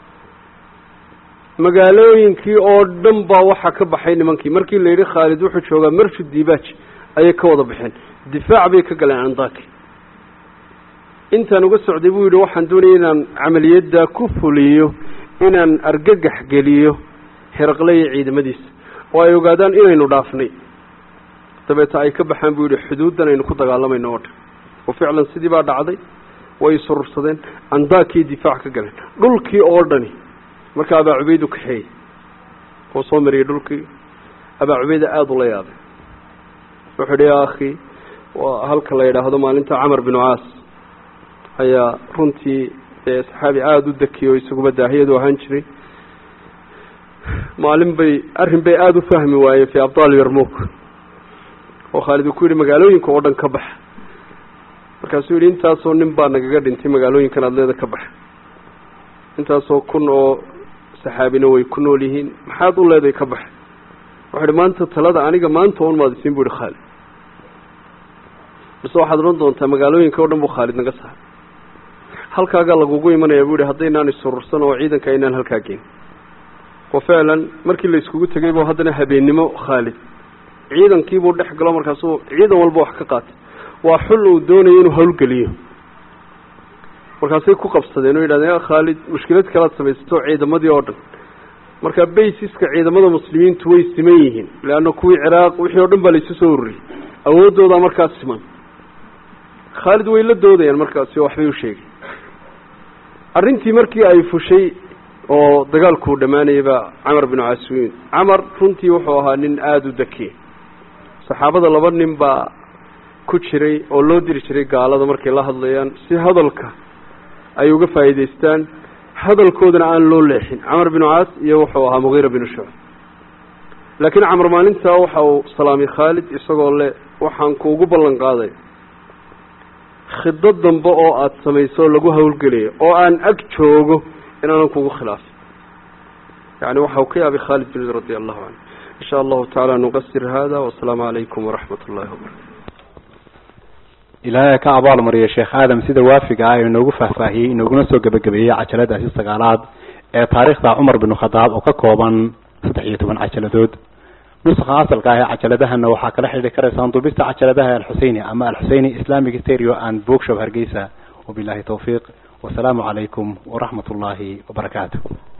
مقالوين كي او دنبا وحا كبحين منكي مركي اللي يري خالد وحو شوغا مرشد ديباج اي كوضا بحين دفاع بيكا قلان عن ذاكي intaan uga socday buu yiri waxaan doonayay inaan amaliyada ku fuliyo inaan argagax geliyo Hiraqle ciidamadiisa oo ay ogaadaan inaynu dhaafnay tabeeta ay ka baxaan buu yiri xuduudan aynu ku dagaalamayno oo oo ficlan sidii baa dhacday way surursadeen Andakiya difaac ka galeen dhulkii oo dhani marka Aba Ubayd u kaxay oo soo mariyay dhulkii Aba Ubayd aad u la yaabay wuxuu dhiyay akhi waa halka la yiraahdo maalinta Amr bin Aas ayaa runtii saxaabi aad u dakiyo isagu badaahiyadu ahaan jiray maalin bay arrin bay aad u fahmi waayeen fi abdaal Yarmouk oo Khalid ku yiri magaalooyinka oo dhan ka bax markaas uu yiri intaas oo nin baa nagaga dhintay magaalooyinkan aad leedahay ka bax intaas oo kun oo saxaabina way ku nool yihiin maxaad u leedahay ka bax wuxuu maanta talada aniga maanta oo maadisiin buu Khalid bas waxaad ron doontaa magaalooyinka oo dhan buu Khalid naga saar halkaaga lagugu imanaya buu haddaynan isurursan oo ciidanka inaan halkaa geen oo ficlan markii la iskugu tagay buu haddana habeenimo Khalid ciidankii buu dhex galo markaas uu ciidan walba wax ka qaatay waa xul uu doonayay inuu hawl galiyo markaasay ku qabsadeen oo yiraahdeen Khalid mushkilad kala samaysto ciidamadii oo dhan marka baysiska ciidamada muslimiintu way siman yihiin laana kuwii Ciraaq wixii oo dhan baa la isu soo ururiyay awoodooda markaas siman Khalid way la doodayaan markaas wax bay u sheegay arrintii markii ay fushay oo dagaalku dhamaanayba Amr bin Aswin Amr runtii wuxuu ahaa nin aad u dakiy saxaabada laba nin baa ku jiray oo loo diri jiray gaalada markay la hadlayaan si hadalka ay uga faa'iideystaan hadalkoodana aan loo leexin Amr bin Aas iyo wuxuu ahaa Mughira bin Shu'ba laakiin Amr maalinta waxa uu salaamay Khalid isagoo le waxaan ku ugu ballan qaaday khidad dambe oo aad samayso lagu hawlgeliyo oo aan ag joogo inaan kugu khilaaf يعني وحو كيابي خالد بن رضي الله عنه إن شاء الله تعالى نقصر هذا والسلام عليكم ورحمة الله وبركاته إلهي كعبال مريا شيخ آدم سيدا وافق آيه إنه قفه فاهي إنه قنسو قبقبية عجلة أسيس تقالات تاريخ دا عمر بن خطاب وكاكوبا ستحية من عجلة دود نسخ أصل قاية عجلة دها أنه حاك لحي ذكرة سانطوبيست عجلة دها الحسيني أما الحسيني إسلامي ستيريو أند بوكشو هرقيسة وبالله توفيق والسلام عليكم ورحمة الله وبركاته.